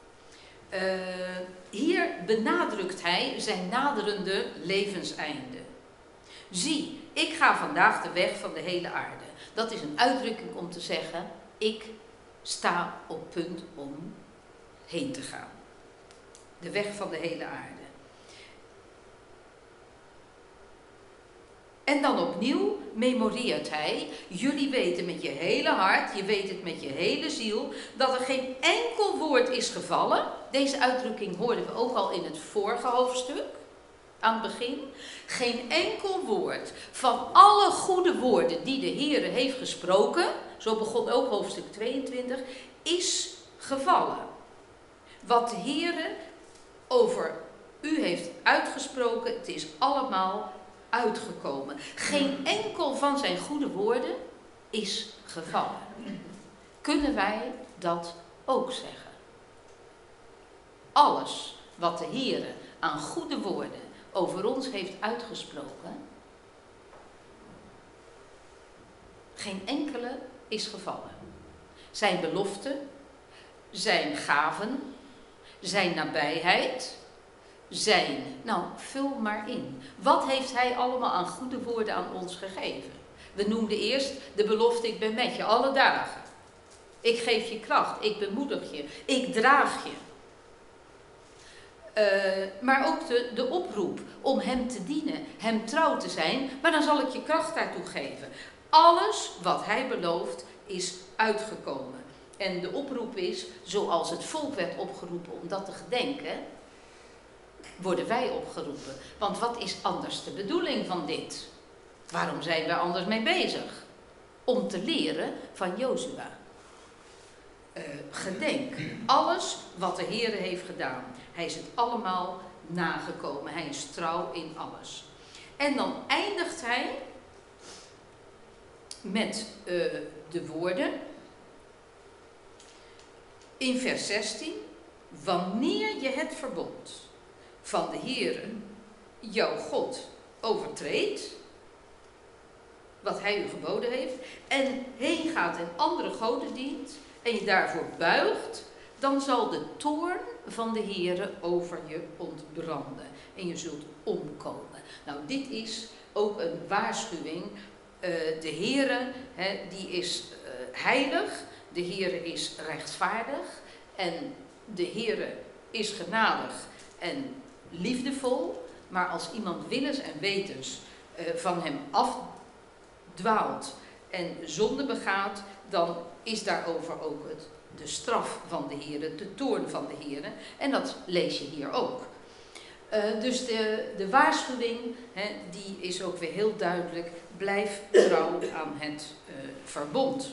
Hier benadrukt hij zijn naderende levenseinde. Zie, ik ga vandaag de weg van de hele aarde. Dat is een uitdrukking om te zeggen, ik sta op punt om heen te gaan. De weg van de hele aarde. En dan opnieuw memoreert hij, jullie weten met je hele hart, je weet het met je hele ziel, dat er geen enkel woord is gevallen. Deze uitdrukking hoorden we ook al in het vorige hoofdstuk, aan het begin. Geen enkel woord van alle goede woorden die de Heere heeft gesproken, zo begon ook hoofdstuk 22, is gevallen. Wat de Heere over u heeft uitgesproken, het is allemaal uitgekomen. Geen enkel van zijn goede woorden is gevallen. Kunnen wij dat ook zeggen? Alles wat de Heere aan goede woorden over ons heeft uitgesproken, geen enkele is gevallen. Zijn beloften, zijn gaven, zijn nabijheid, vul maar in. Wat heeft hij allemaal aan goede woorden aan ons gegeven? We noemden eerst de belofte, ik ben met je alle dagen. Ik geef je kracht, ik bemoedig je, ik draag je. Maar ook de oproep om hem te dienen, hem trouw te zijn, maar dan zal ik je kracht daartoe geven. Alles wat hij belooft is uitgekomen. En de oproep is, zoals het volk werd opgeroepen om dat te gedenken, worden wij opgeroepen. Want wat is anders de bedoeling van dit? Waarom zijn we anders mee bezig? Om te leren van Jozua. Gedenk, alles wat de Heere heeft gedaan. Hij is het allemaal nagekomen. Hij is trouw in alles. En dan eindigt hij met de woorden in vers 16. Wanneer je het verbond van de Heere, jouw God, overtreedt, wat hij u geboden heeft, en heen gaat en andere goden dient, en je daarvoor buigt, dan zal de toorn van de Heere over je ontbranden. En je zult omkomen. Nou, dit is ook een waarschuwing. De Heere, die is heilig. De Heere is rechtvaardig. En de Heere is genadig en liefdevol. Maar als iemand willens en wetens van hem afdwaalt en zonde begaat, dan is daarover ook de straf van de Heere, de toorn van de Heere. En dat lees je hier ook. Dus de waarschuwing, die is ook weer heel duidelijk. Blijf trouw aan het verbond.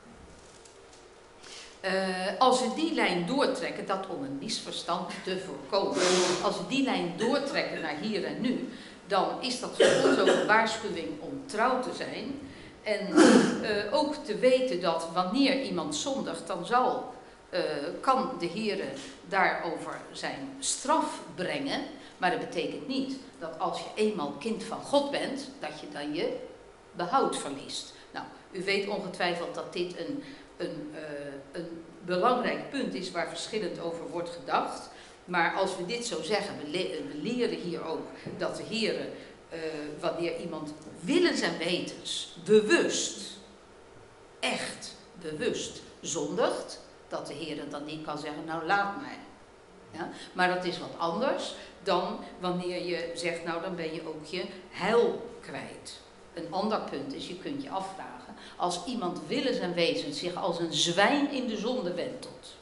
Als we die lijn doortrekken, dat om een misverstand te voorkomen. Als we die lijn doortrekken naar hier en nu, dan is dat voor ons ook een waarschuwing om trouw te zijn. En ook te weten dat wanneer iemand zondigt, dan kan de Heere daarover zijn straf brengen. Maar dat betekent niet dat als je eenmaal kind van God bent, dat je dan je behoud verliest. Nou, u weet ongetwijfeld dat dit een belangrijk punt is waar verschillend over wordt gedacht. Maar als we dit zo zeggen, we leren hier ook dat de Heere, wanneer iemand willens en wetens, echt bewust zondigt, dat de Heere dan niet kan zeggen, nou laat maar. Ja? Maar dat is wat anders dan wanneer je zegt, nou dan ben je ook je heil kwijt. Een ander punt is, je kunt je afvragen, als iemand willens en wezens zich als een zwijn in de zonde wentelt,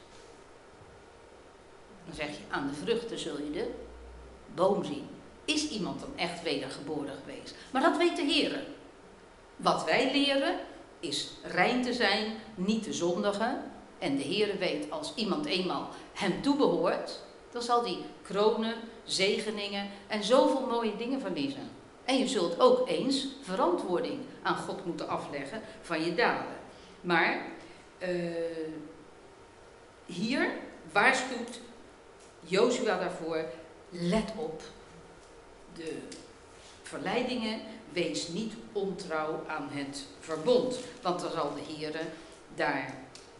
dan zeg je, aan de vruchten zul je de boom zien. Is iemand dan echt wedergeboren geweest? Maar dat weet de Heer. Wat wij leren is rein te zijn, niet te zondigen. En de Heer weet, als iemand eenmaal hem toebehoort, dan zal hij kronen, zegeningen en zoveel mooie dingen verliezen. En je zult ook eens verantwoording aan God moeten afleggen van je daden. Maar hier waarschuwt Jozua daarvoor, let op de verleidingen, wees niet ontrouw aan het verbond. Want dan zal de Heer daar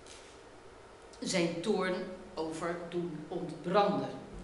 zijn toorn over doen ontbranden.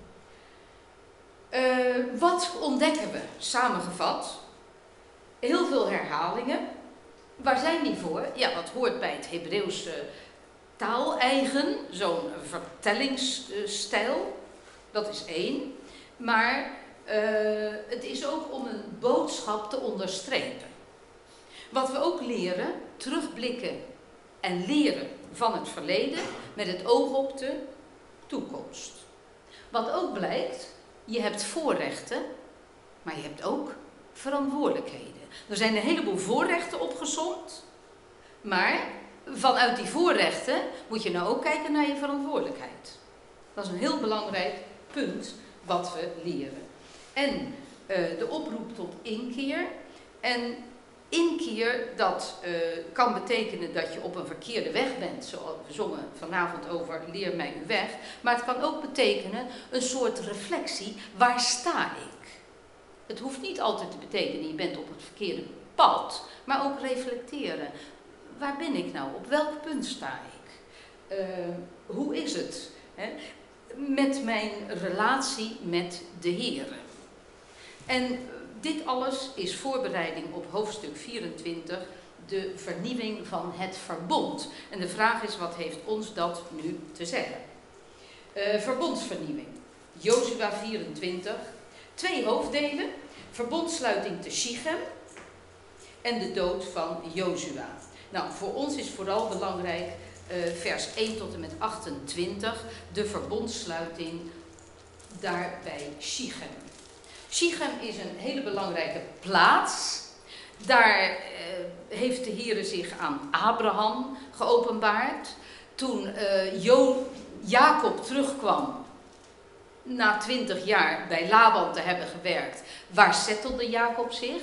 Wat ontdekken we? Samengevat, heel veel herhalingen. Waar zijn die voor? Ja, dat hoort bij het Hebreeuwse taaleigen, zo'n vertellingsstijl. Dat is één. Maar het is ook om een boodschap te onderstrepen. Wat we ook leren, terugblikken en leren van het verleden met het oog op de toekomst. Wat ook blijkt, je hebt voorrechten, maar je hebt ook verantwoordelijkheden. Er zijn een heleboel voorrechten opgesomd, maar vanuit die voorrechten moet je nou ook kijken naar je verantwoordelijkheid. Dat is een heel belangrijk punt wat we leren. En de oproep tot inkeer. En inkeer, dat kan betekenen dat je op een verkeerde weg bent, zoals we zongen vanavond over leer mij uw weg. Maar het kan ook betekenen een soort reflectie, waar sta ik? Het hoeft niet altijd te betekenen je bent op het verkeerde pad, maar ook reflecteren. Waar ben ik nou? Op welk punt sta ik? Hoe is het? Hè? Met mijn relatie met de Heer. En dit alles is voorbereiding op hoofdstuk 24, de vernieuwing van het verbond. En de vraag is, wat heeft ons dat nu te zeggen? Verbondsvernieuwing. Jozua 24. 2 hoofddelen. Verbondsluiting te Sichem en de dood van Jozua. Nou, voor ons is vooral belangrijk vers 1 tot en met 28, de verbondssluiting daar bij Sichem. Sichem is een hele belangrijke plaats. Daar heeft de Heer zich aan Abraham geopenbaard. Toen Jacob terugkwam, na 20 jaar bij Laban te hebben gewerkt, waar settelde Jacob zich?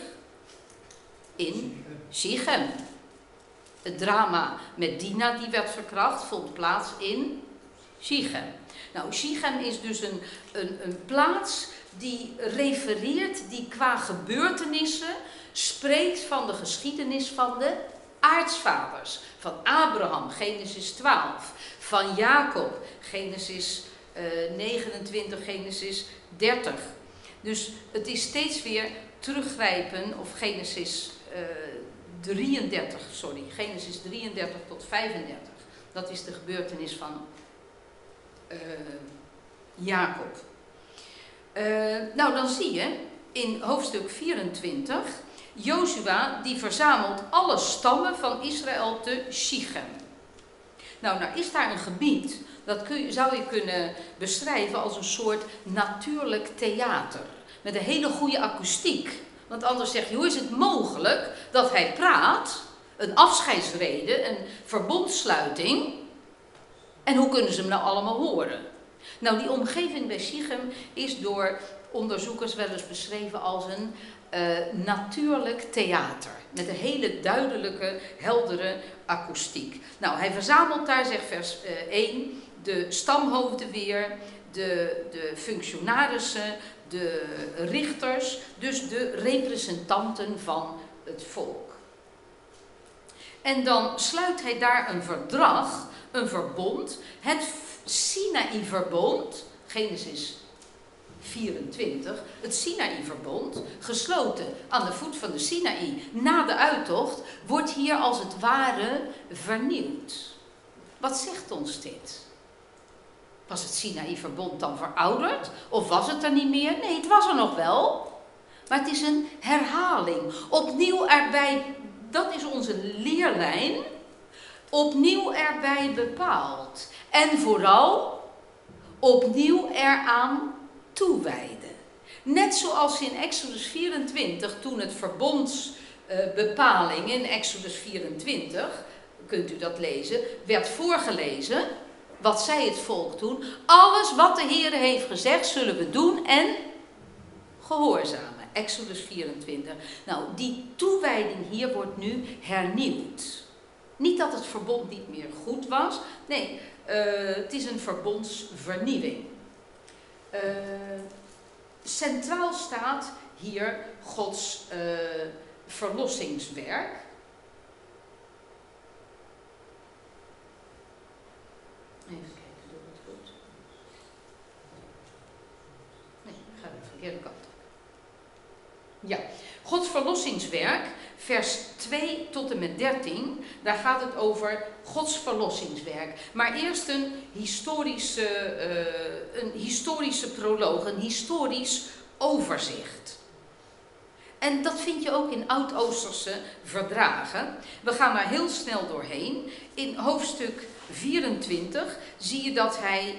In Sichem. Het drama met Dina die werd verkracht vond plaats in Sichem. Nou, Sichem is dus een plaats die refereert, die qua gebeurtenissen spreekt van de geschiedenis van de aartsvaders. Van Abraham, Genesis 12. Van Jacob, Genesis 29, Genesis 30. Dus het is steeds weer teruggrijpen, of Genesis 33 tot 35. Dat is de gebeurtenis van Jacob. Nou, dan zie je in hoofdstuk 24, Jozua die verzamelt alle stammen van Israël te Sichem. Nou is daar een gebied, dat zou je kunnen beschrijven als een soort natuurlijk theater. Met een hele goede akoestiek. Want anders zeg je, hoe is het mogelijk dat hij praat, een afscheidsrede, een verbondssluiting, en hoe kunnen ze hem nou allemaal horen? Nou, die omgeving bij Sichem is door onderzoekers wel eens beschreven als een natuurlijk theater. Met een hele duidelijke, heldere akoestiek. Nou, hij verzamelt daar, zegt vers 1, de stamhoofden weer, de functionarissen, de richters, dus de representanten van het volk. En dan sluit hij daar een verdrag, een verbond, het Sinaï-verbond, Genesis 24, het Sinaï-verbond, gesloten aan de voet van de Sinaï na de uittocht, wordt hier als het ware vernieuwd. Wat zegt ons dit? Was het Sinaï-verbond dan verouderd? Of was het er niet meer? Nee, het was er nog wel. Maar het is een herhaling. Opnieuw erbij, dat is onze leerlijn, opnieuw erbij bepaald. En vooral opnieuw eraan toewijden. Net zoals in Exodus 24, toen het verbondsbepaling in Exodus 24, kunt u dat lezen, werd voorgelezen. Wat zei het volk toen? Alles wat de Heer heeft gezegd, zullen we doen en gehoorzamen. Exodus 24. Nou, die toewijding hier wordt nu hernieuwd. Niet dat het verbond niet meer goed was. Nee, het is een verbondsvernieuwing. Centraal staat hier Gods verlossingswerk. Even kijken, doe ik het goed? Nee, ik ga de verkeerde kant op. Ja, Gods verlossingswerk, vers 2 tot en met 13, daar gaat het over Gods verlossingswerk. Maar eerst een historische proloog, een historisch overzicht. En dat vind je ook in Oud-Oosterse verdragen. We gaan daar heel snel doorheen. In hoofdstuk 24 zie je dat hij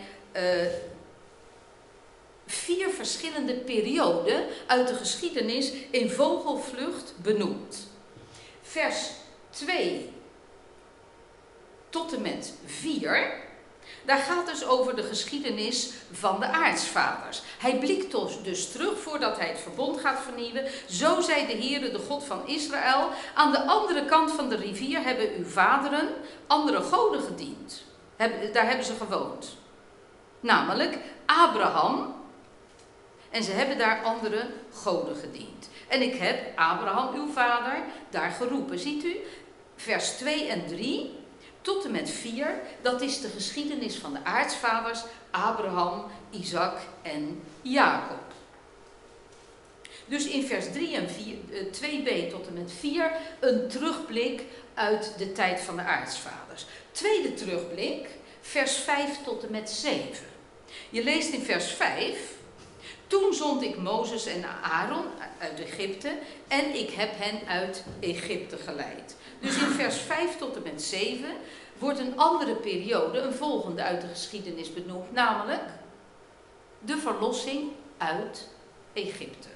4 verschillende perioden uit de geschiedenis in vogelvlucht benoemt. Vers 2 tot en met 4, daar gaat dus over de geschiedenis van de aartsvaders. Hij blikt dus terug voordat hij het verbond gaat vernieuwen. Zo zei de Heere, de God van Israël, aan de andere kant van de rivier hebben uw vaderen andere goden gediend. Daar hebben ze gewoond. Namelijk Abraham. En ze hebben daar andere goden gediend. En ik heb Abraham, uw vader, daar geroepen. Ziet u? Vers 2 en 3 tot en met 4. Dat is de geschiedenis van de aartsvaders Abraham, Isaac en Jacob. Dus in vers 3 en 4, 2b tot en met 4 een terugblik uit de tijd van de aartsvaders. Tweede terugblik, vers 5 tot en met 7. Je leest in vers 5... Toen zond ik Mozes en Aaron uit Egypte en ik heb hen uit Egypte geleid. Dus in vers 5 tot en met 7 wordt een andere periode, een volgende uit de geschiedenis benoemd, namelijk de verlossing uit Egypte.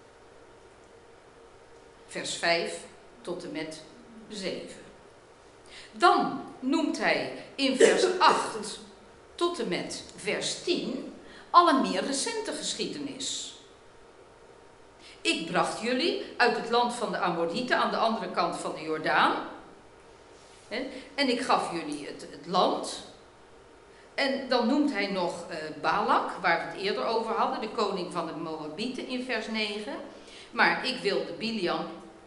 Vers 5 tot en met 7. Dan noemt hij in vers 8 tot en met vers 10... al een meer recente geschiedenis. Ik bracht jullie uit het land van de Amorieten aan de andere kant van de Jordaan. En ik gaf jullie het land. En dan noemt hij nog Balak, waar we het eerder over hadden, de koning van de Moabieten in vers 9. Maar ik wilde Biliam.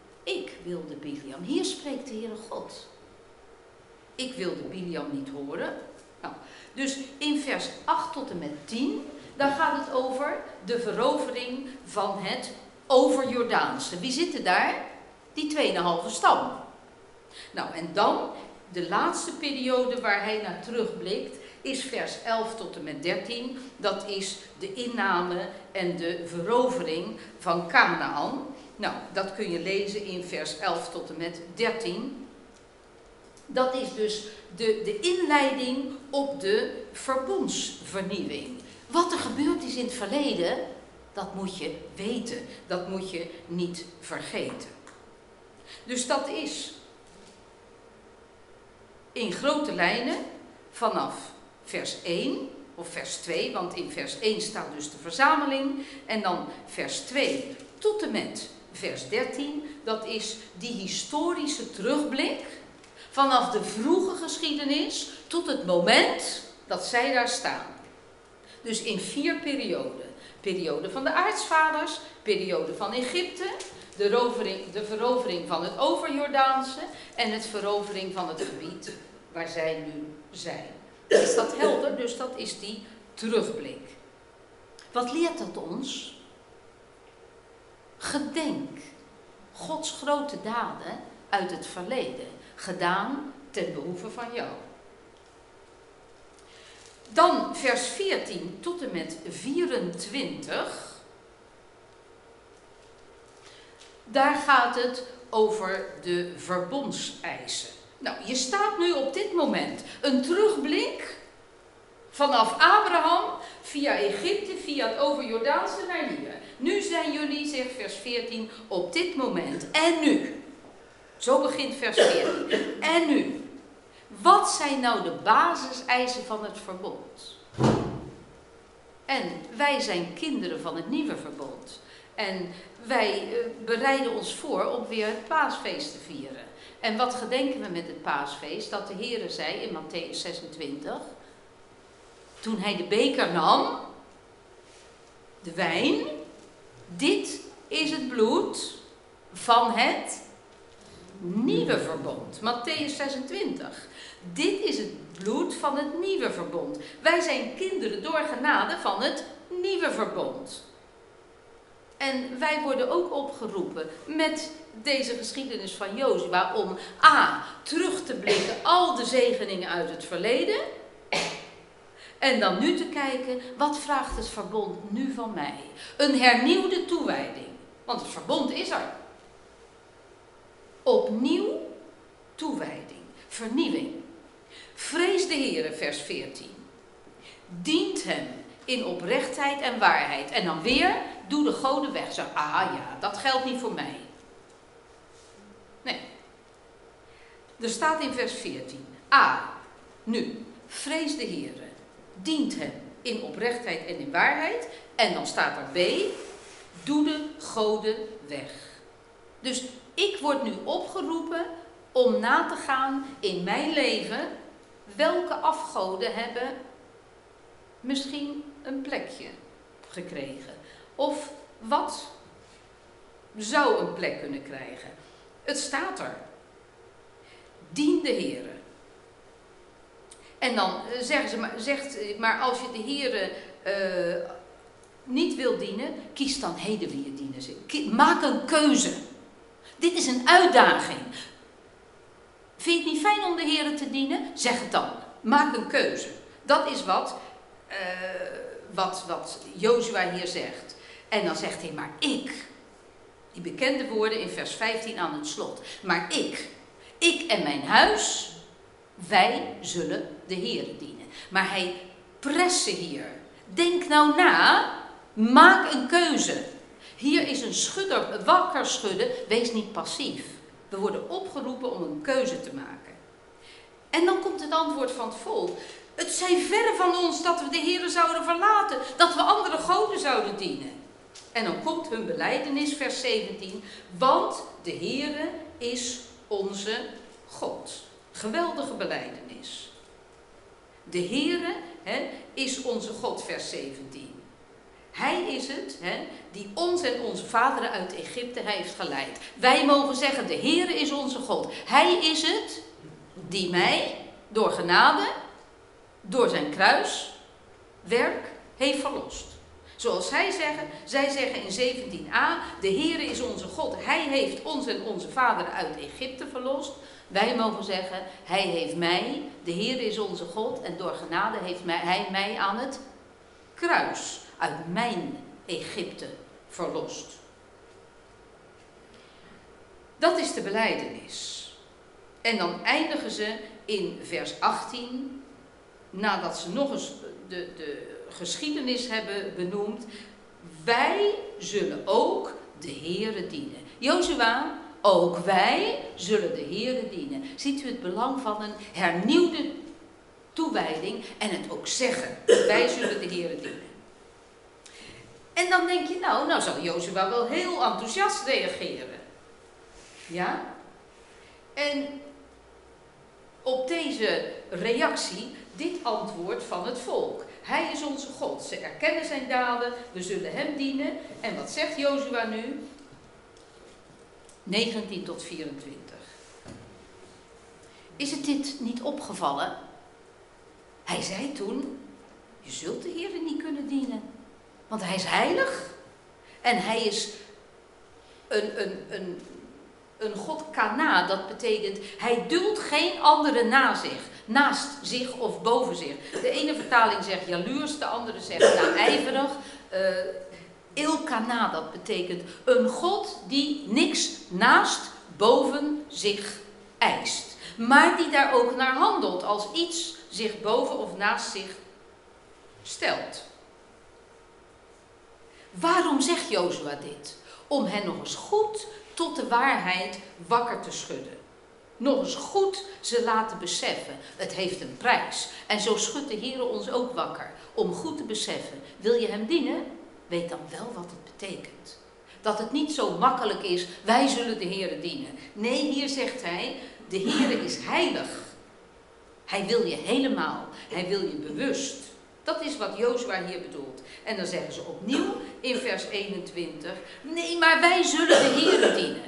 Hier spreekt de Heere God. Ik wilde Biliam niet horen. Nou, dus in vers 8 tot en met 10... daar gaat het over de verovering van het overjordaanse. Wie zitten daar? Die 2,5 stam. Nou, en dan de laatste periode waar hij naar terugblikt is vers 11 tot en met 13. Dat is de inname en de verovering van Kanaan. Nou, dat kun je lezen in vers 11 tot en met 13. Dat is dus de inleiding op de verbondsvernieuwing. Wat er gebeurd is in het verleden, dat moet je weten. Dat moet je niet vergeten. Dus dat is in grote lijnen vanaf vers 1 of vers 2, want in vers 1 staat dus de verzameling. En dan vers 2 tot en met vers 13, dat is die historische terugblik vanaf de vroege geschiedenis tot het moment dat zij daar staan. Dus in 4 perioden. Periode van de aartsvaders, periode van Egypte, de verovering van het overjordaanse en het verovering van het gebied waar zij nu zijn. Is dat helder? Dus dat is die terugblik. Wat leert dat ons? Gedenk Gods grote daden uit het verleden, gedaan ten behoeve van jou. Dan vers 14 tot en met 24. Daar gaat het over de verbondseisen. Nou, je staat nu op dit moment een terugblik vanaf Abraham via Egypte, via het overjordaanse naar hier. Nu zijn jullie, zegt vers 14, op dit moment. En nu? Zo begint vers 14. En nu? Wat zijn nou de basiseisen van het verbond? En wij zijn kinderen van het nieuwe verbond. En wij bereiden ons voor om weer het paasfeest te vieren. En wat gedenken we met het paasfeest? Dat de Heere zei in Mattheüs 26, toen hij de beker nam, de wijn, dit is het bloed van het nieuwe verbond. Mattheüs 26. Dit is het bloed van het nieuwe verbond. Wij zijn kinderen door genade van het nieuwe verbond. En wij worden ook opgeroepen met deze geschiedenis van Jozua om terug te blikken al de zegeningen uit het verleden. En dan nu te kijken, wat vraagt het verbond nu van mij? Een hernieuwde toewijding. Want het verbond is er. Opnieuw toewijding, vernieuwing. Vrees de Heere, vers 14. Dient hem in oprechtheid en waarheid. En dan weer, doe de goden weg. Zo, ja, dat geldt niet voor mij. Nee. Er staat in vers 14. Nu, vrees de Heere. Dient hem in oprechtheid en in waarheid. En dan staat er B. Doe de goden weg. Dus ik word nu opgeroepen om na te gaan in mijn leven. Welke afgoden hebben misschien een plekje gekregen? Of wat zou een plek kunnen krijgen? Het staat er. Dien de Heere. En dan maar als je de Heere niet wil dienen, kies dan heden wie je dienen zit. Maak een keuze. Dit is een uitdaging. Vind je het niet fijn om de Heere te dienen? Zeg het dan. Maak een keuze. Dat is wat Jozua hier zegt. En dan zegt hij, maar ik. Die bekende woorden in vers 15 aan het slot. Maar ik en mijn huis, wij zullen de Heere dienen. Maar hij presse hier. Denk nou na. Maak een keuze. Hier is een schudder, wakker schudden. Wees niet passief. We worden opgeroepen om een keuze te maken. En dan komt het antwoord van het volk. Het zij verre van ons dat we de Heere zouden verlaten. Dat we andere goden zouden dienen. En dan komt hun belijdenis, vers 17. Want de Heere is onze God. Geweldige belijdenis. De Heere is onze God, vers 17. Hij is het die ons en onze vaderen uit Egypte heeft geleid. Wij mogen zeggen, de Heere is onze God. Hij is het die mij door genade, door zijn kruiswerk heeft verlost. Zoals zij zeggen in 17a, de Heere is onze God. Hij heeft ons en onze vaderen uit Egypte verlost. Wij mogen zeggen, hij heeft mij, de Heere is onze God. En door genade heeft hij mij aan het kruis uit mijn Egypte verlost. Dat is de belijdenis. En dan eindigen ze in vers 18, nadat ze nog eens de geschiedenis hebben benoemd. Wij zullen ook de Heere dienen. Jozua, ook wij zullen de Heere dienen. Ziet u het belang van een hernieuwde toewijding en het ook zeggen. Wij zullen de Heere dienen. En dan denk je, nou zou Jozua wel heel enthousiast reageren. Ja? En op deze reactie, dit antwoord van het volk. Hij is onze God. Ze erkennen zijn daden. We zullen hem dienen. En wat zegt Jozua nu? 19 tot 24. Is het dit niet opgevallen? Hij zei toen, je zult de Heere niet kunnen dienen. Want hij is heilig. En hij is een Een God kana, dat betekent hij duldt geen andere naast zich of boven zich. De ene vertaling zegt jaloers, de andere zegt naijverig. Elkana, dat betekent een God die niks naast, boven zich eist. Maar die daar ook naar handelt als iets zich boven of naast zich stelt. Waarom zegt Jozua dit? Om hen nog eens goed tot de waarheid wakker te schudden. Nog eens goed ze laten beseffen. Het heeft een prijs. En zo schudt de Heer ons ook wakker. Om goed te beseffen. Wil je hem dienen? Weet dan wel wat het betekent. Dat het niet zo makkelijk is. Wij zullen de Heer dienen. Nee, hier zegt hij. De Heer is heilig. Hij wil je helemaal. Hij wil je bewust. Dat is wat Jozua hier bedoelt. En dan zeggen ze opnieuw in vers 21. Nee, maar wij zullen de Heer dienen.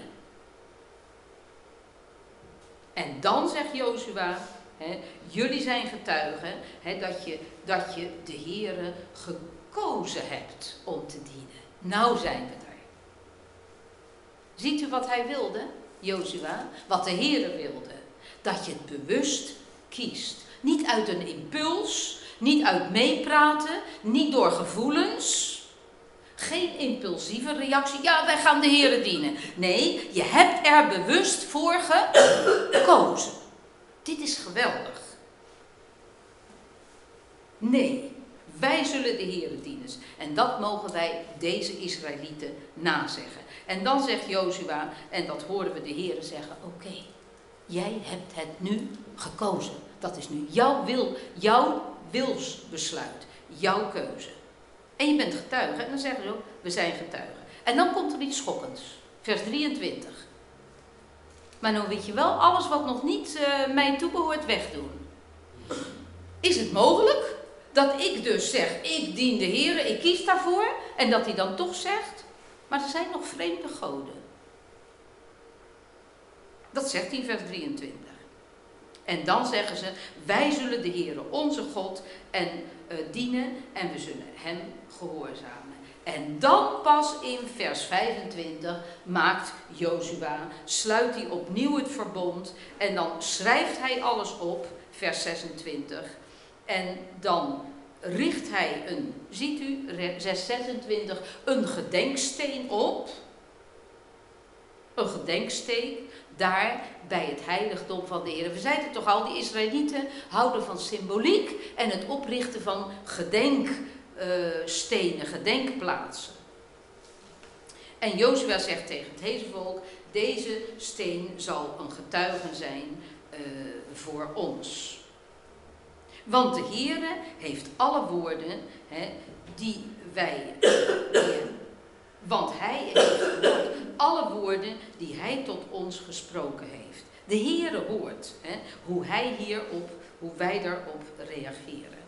En dan zegt Jozua, jullie zijn getuigen dat je de Heere gekozen hebt om te dienen. Nou zijn we er. Ziet u wat hij wilde, Jozua? Wat de Heere wilde. Dat je het bewust kiest. Niet uit een impuls, niet uit meepraten, niet door gevoelens. Geen impulsieve reactie. Ja, wij gaan de Heere dienen. Nee, je hebt er bewust voor gekozen. Dit is geweldig. Nee, wij zullen de Heere dienen. En dat mogen wij deze Israëlieten nazeggen. En dan zegt Jozua, en dat horen we de Heere zeggen, oké, jij hebt het nu gekozen. Dat is nu jouw wilsbesluit, jouw keuze. En je bent getuige. En dan zeggen ze ook, we zijn getuigen. En dan komt er iets schokkends. Vers 23. Maar nou weet je wel, alles wat nog niet mij toebehoort wegdoen. Is het mogelijk dat ik dus zeg, ik dien de Heer, ik kies daarvoor. En dat hij dan toch zegt, maar er zijn nog vreemde goden. Dat zegt hij in vers 23. En dan zeggen ze, wij zullen de Heere onze God dienen en we zullen hem gehoorzamen. En dan pas in vers 25 maakt Jozua, sluit hij opnieuw het verbond en dan schrijft hij alles op, vers 26. En dan richt hij ziet u, 26, een gedenksteen op. Een gedenksteen. Daar bij het heiligdom van de Heer. We zeiden toch al, die Israëlieten houden van symboliek en het oprichten van gedenkstenen, gedenkplaatsen. En Jozua zegt tegen het hele volk, deze steen zal een getuige zijn voor ons. Want de Heere heeft alle woorden die wij... Want hij heeft alle woorden die hij tot ons gesproken heeft. De Heere hoort hoe wij daarop reageren.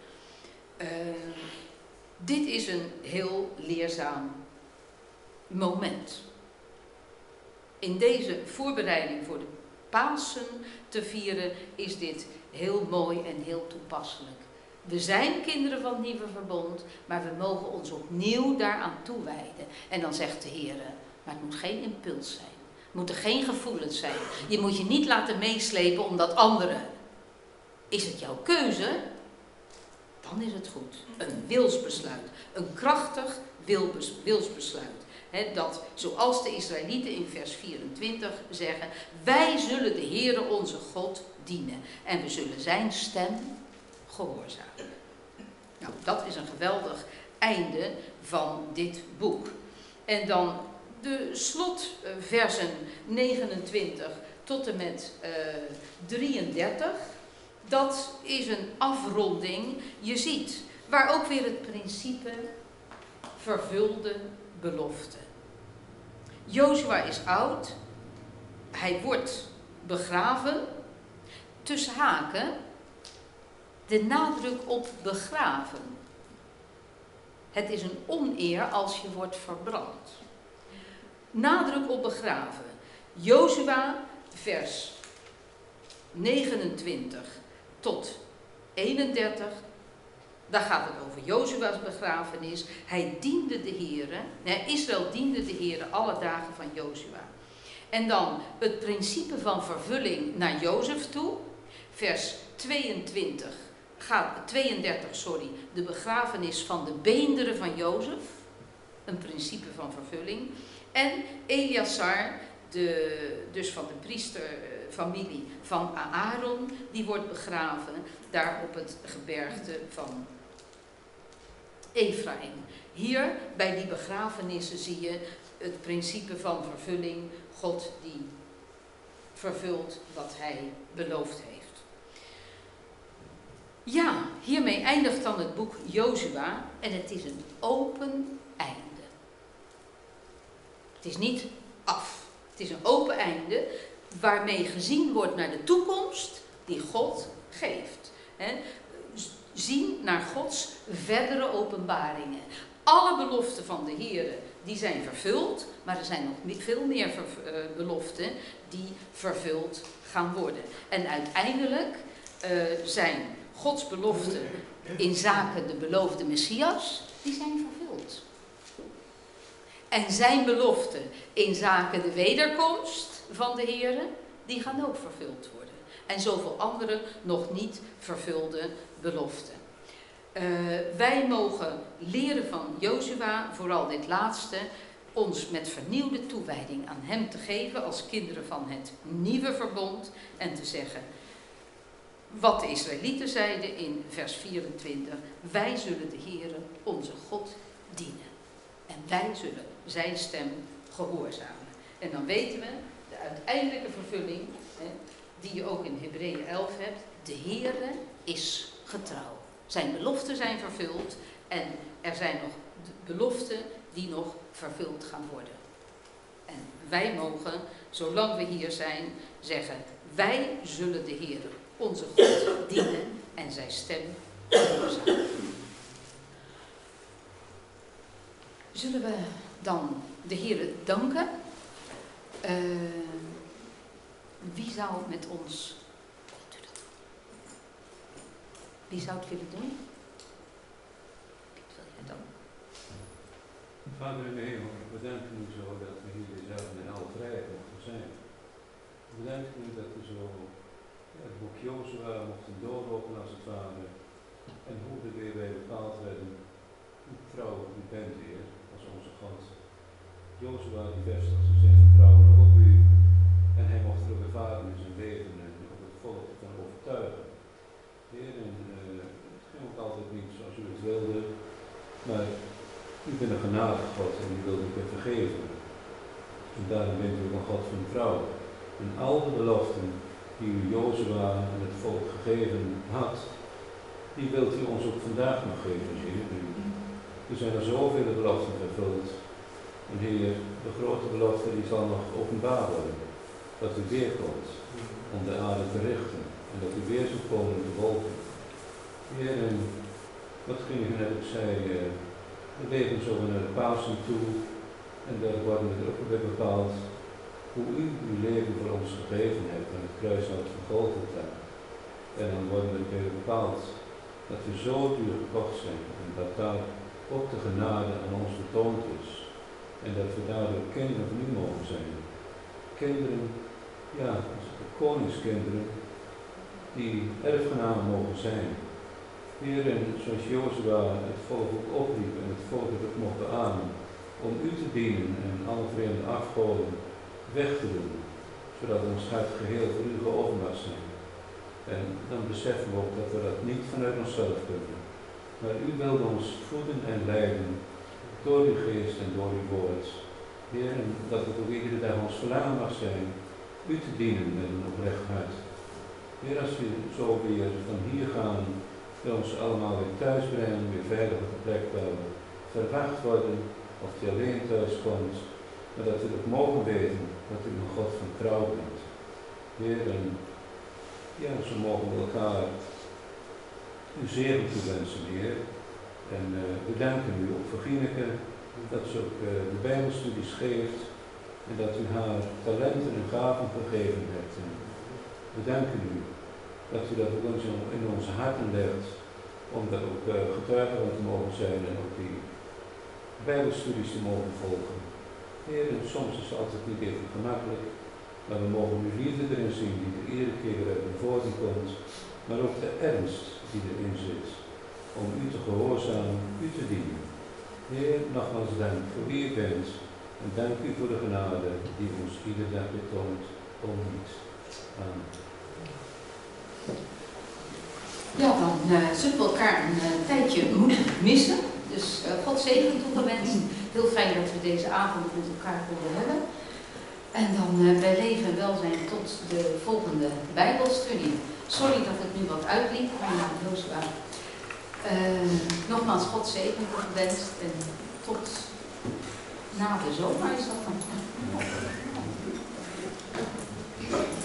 Dit is een heel leerzaam moment. In deze voorbereiding voor de Pasen te vieren is dit heel mooi en heel toepasselijk. We zijn kinderen van het nieuwe verbond, maar we mogen ons opnieuw daaraan toewijden. En dan zegt de Heer, maar het moet geen impuls zijn. Het moeten geen gevoelens zijn. Je moet je niet laten meeslepen omdat anderen. Is het jouw keuze? Dan is het goed. Een wilsbesluit. Een krachtig wilsbesluit. Dat, zoals de Israëlieten in vers 24 zeggen, wij zullen de Heere onze God dienen. En we zullen zijn stem gehoorzamen. Nou, dat is een geweldig einde van dit boek. En dan de slotversen 29 tot en met 33. Dat is een afronding. Je ziet waar ook weer het principe vervulde belofte. Jozua is oud. Hij wordt begraven. Tussen haken. De nadruk op begraven. Het is een oneer als je wordt verbrand. Nadruk op begraven. Jozua, vers 29 tot 31. Daar gaat het over Jozua's begrafenis. Hij diende de Heere. Israël diende de Heere alle dagen van Jozua. En dan het principe van vervulling naar Jozef toe. Vers 32, de begrafenis van de beenderen van Jozef. Een principe van vervulling. En Eleazar, dus van de priesterfamilie van Aaron, die wordt begraven daar op het gebergte van Ephraim. Hier, bij die begrafenissen, zie je het principe van vervulling. God die vervult wat hij beloofd heeft. Ja, hiermee eindigt dan het boek Jozua en het is een open einde. Het is niet af. Het is een open einde waarmee gezien wordt naar de toekomst die God geeft. Zien naar Gods verdere openbaringen. Alle beloften van de Heer die zijn vervuld, maar er zijn nog veel meer beloften die vervuld gaan worden. En uiteindelijk zijn Gods beloften in zaken de beloofde Messias, die zijn vervuld. En zijn beloften in zaken de wederkomst van de Heer, die gaan ook vervuld worden. En zoveel andere nog niet vervulde beloften. Wij mogen leren van Jozua, vooral dit laatste, ons met vernieuwde toewijding aan hem te geven als kinderen van het nieuwe verbond en te zeggen, wat de Israëlieten zeiden in vers 24, wij zullen de Heere onze God dienen. En wij zullen zijn stem gehoorzamen. En dan weten we, de uiteindelijke vervulling, die je ook in Hebreeën 11 hebt, de Heere is getrouw. Zijn beloften zijn vervuld en er zijn nog beloften die nog vervuld gaan worden. En wij mogen, zolang we hier zijn, zeggen, wij zullen de Heere onze God dienen en zijn stem gehoorzamen. Zullen we dan de Heere danken? Wie zou met ons... Wie zou het willen doen? Piet, wil jij dan? Vader in de hemel, we danken u zo dat we hier deze avond in alle vrijheid mochten zijn. We danken u dat we zo het boek Jozua mochten doorlopen als het ware. En hoe we weer bij bepaald werden hoe trouw u bent, Heer, als onze God. Jozua die vestigde zijn vertrouwen ook op u. En hij mocht erop ervaren in zijn leven en op het volk van overtuigen. Heer, en het ging ook altijd niet zoals u het wilde, maar u bent een genadig God en u wilt u vergeven. En daarom bent u ook een God van trouw. En al de beloften die u Jozua en het volk gegeven had, die wilt u ons ook vandaag nog geven, Heer. Er zijn er zoveel beloften vervuld. En Heer, de grote belofte die zal nog openbaar worden. Dat u weer komt om de aarde te richten. En dat u weer zult komen te wolken. Heer, en wat ging u net ook zei, we leven zo naar de Pasen toe. En daar worden er ook weer bepaald hoe u uw leven voor ons gegeven hebt aan het kruishout van Golgotha. En dan worden we weer bepaald dat we zo duur gekocht zijn. En dat daar ook de genade aan ons betoond is. En dat we daardoor kinderen van u mogen zijn. Kinderen, ja, koningskinderen, die erfgenamen mogen zijn. Heer, en zoals Jozua het volk ook opriep en het volk het ook mocht beamen, om u te dienen en alle vreemde afgoden weg te doen, zodat ons hart geheel voor u geopend mag zijn. En dan beseffen we ook dat we dat niet vanuit onszelf kunnen. Maar u wilt ons voeden en leiden door uw geest en door uw woord. Heer, en dat het ook iedere dag ons verlangen mag zijn, u te dienen met een oprecht hart. Heer, als we zo weer van hier gaan, we ons allemaal weer thuis brengen, weer veilig op de plek waar we verwacht worden, of die alleen thuis komt, maar dat we ook mogen weten dat u een God van trouw bent. Heer, en ja, zo mogen we elkaar uw zegen toewensen, Heer. En we danken u ook voor Gineke, dat ze ook de Bijbelstudies geeft en dat u haar talenten en gaven gegeven hebt. En we danken u dat u dat ook in onze harten legt, om daar ook getuigen van te mogen zijn en ook die Bijbelstudies te mogen volgen. Heer, en soms is het altijd niet even gemakkelijk, maar we mogen uw liefde erin zien die er iedere keer weer uit naar voren komt, maar ook de ernst die erin zit, om u te gehoorzamen, u te dienen. Heer, nogmaals dank voor wie u bent en dank u voor de genade die ons iedere dag betoont. Om niet. Amen. Ja, dan zullen we elkaar een tijdje moeten missen. Dus God zegen toegewenst. Heel fijn dat we deze avond met elkaar konden hebben. En dan bij leven en welzijn tot de volgende Bijbelstudie. Sorry dat het nu wat uitliep, maar Joshua. Nogmaals God zegen toegewenst en tot na de zomer is dat dan.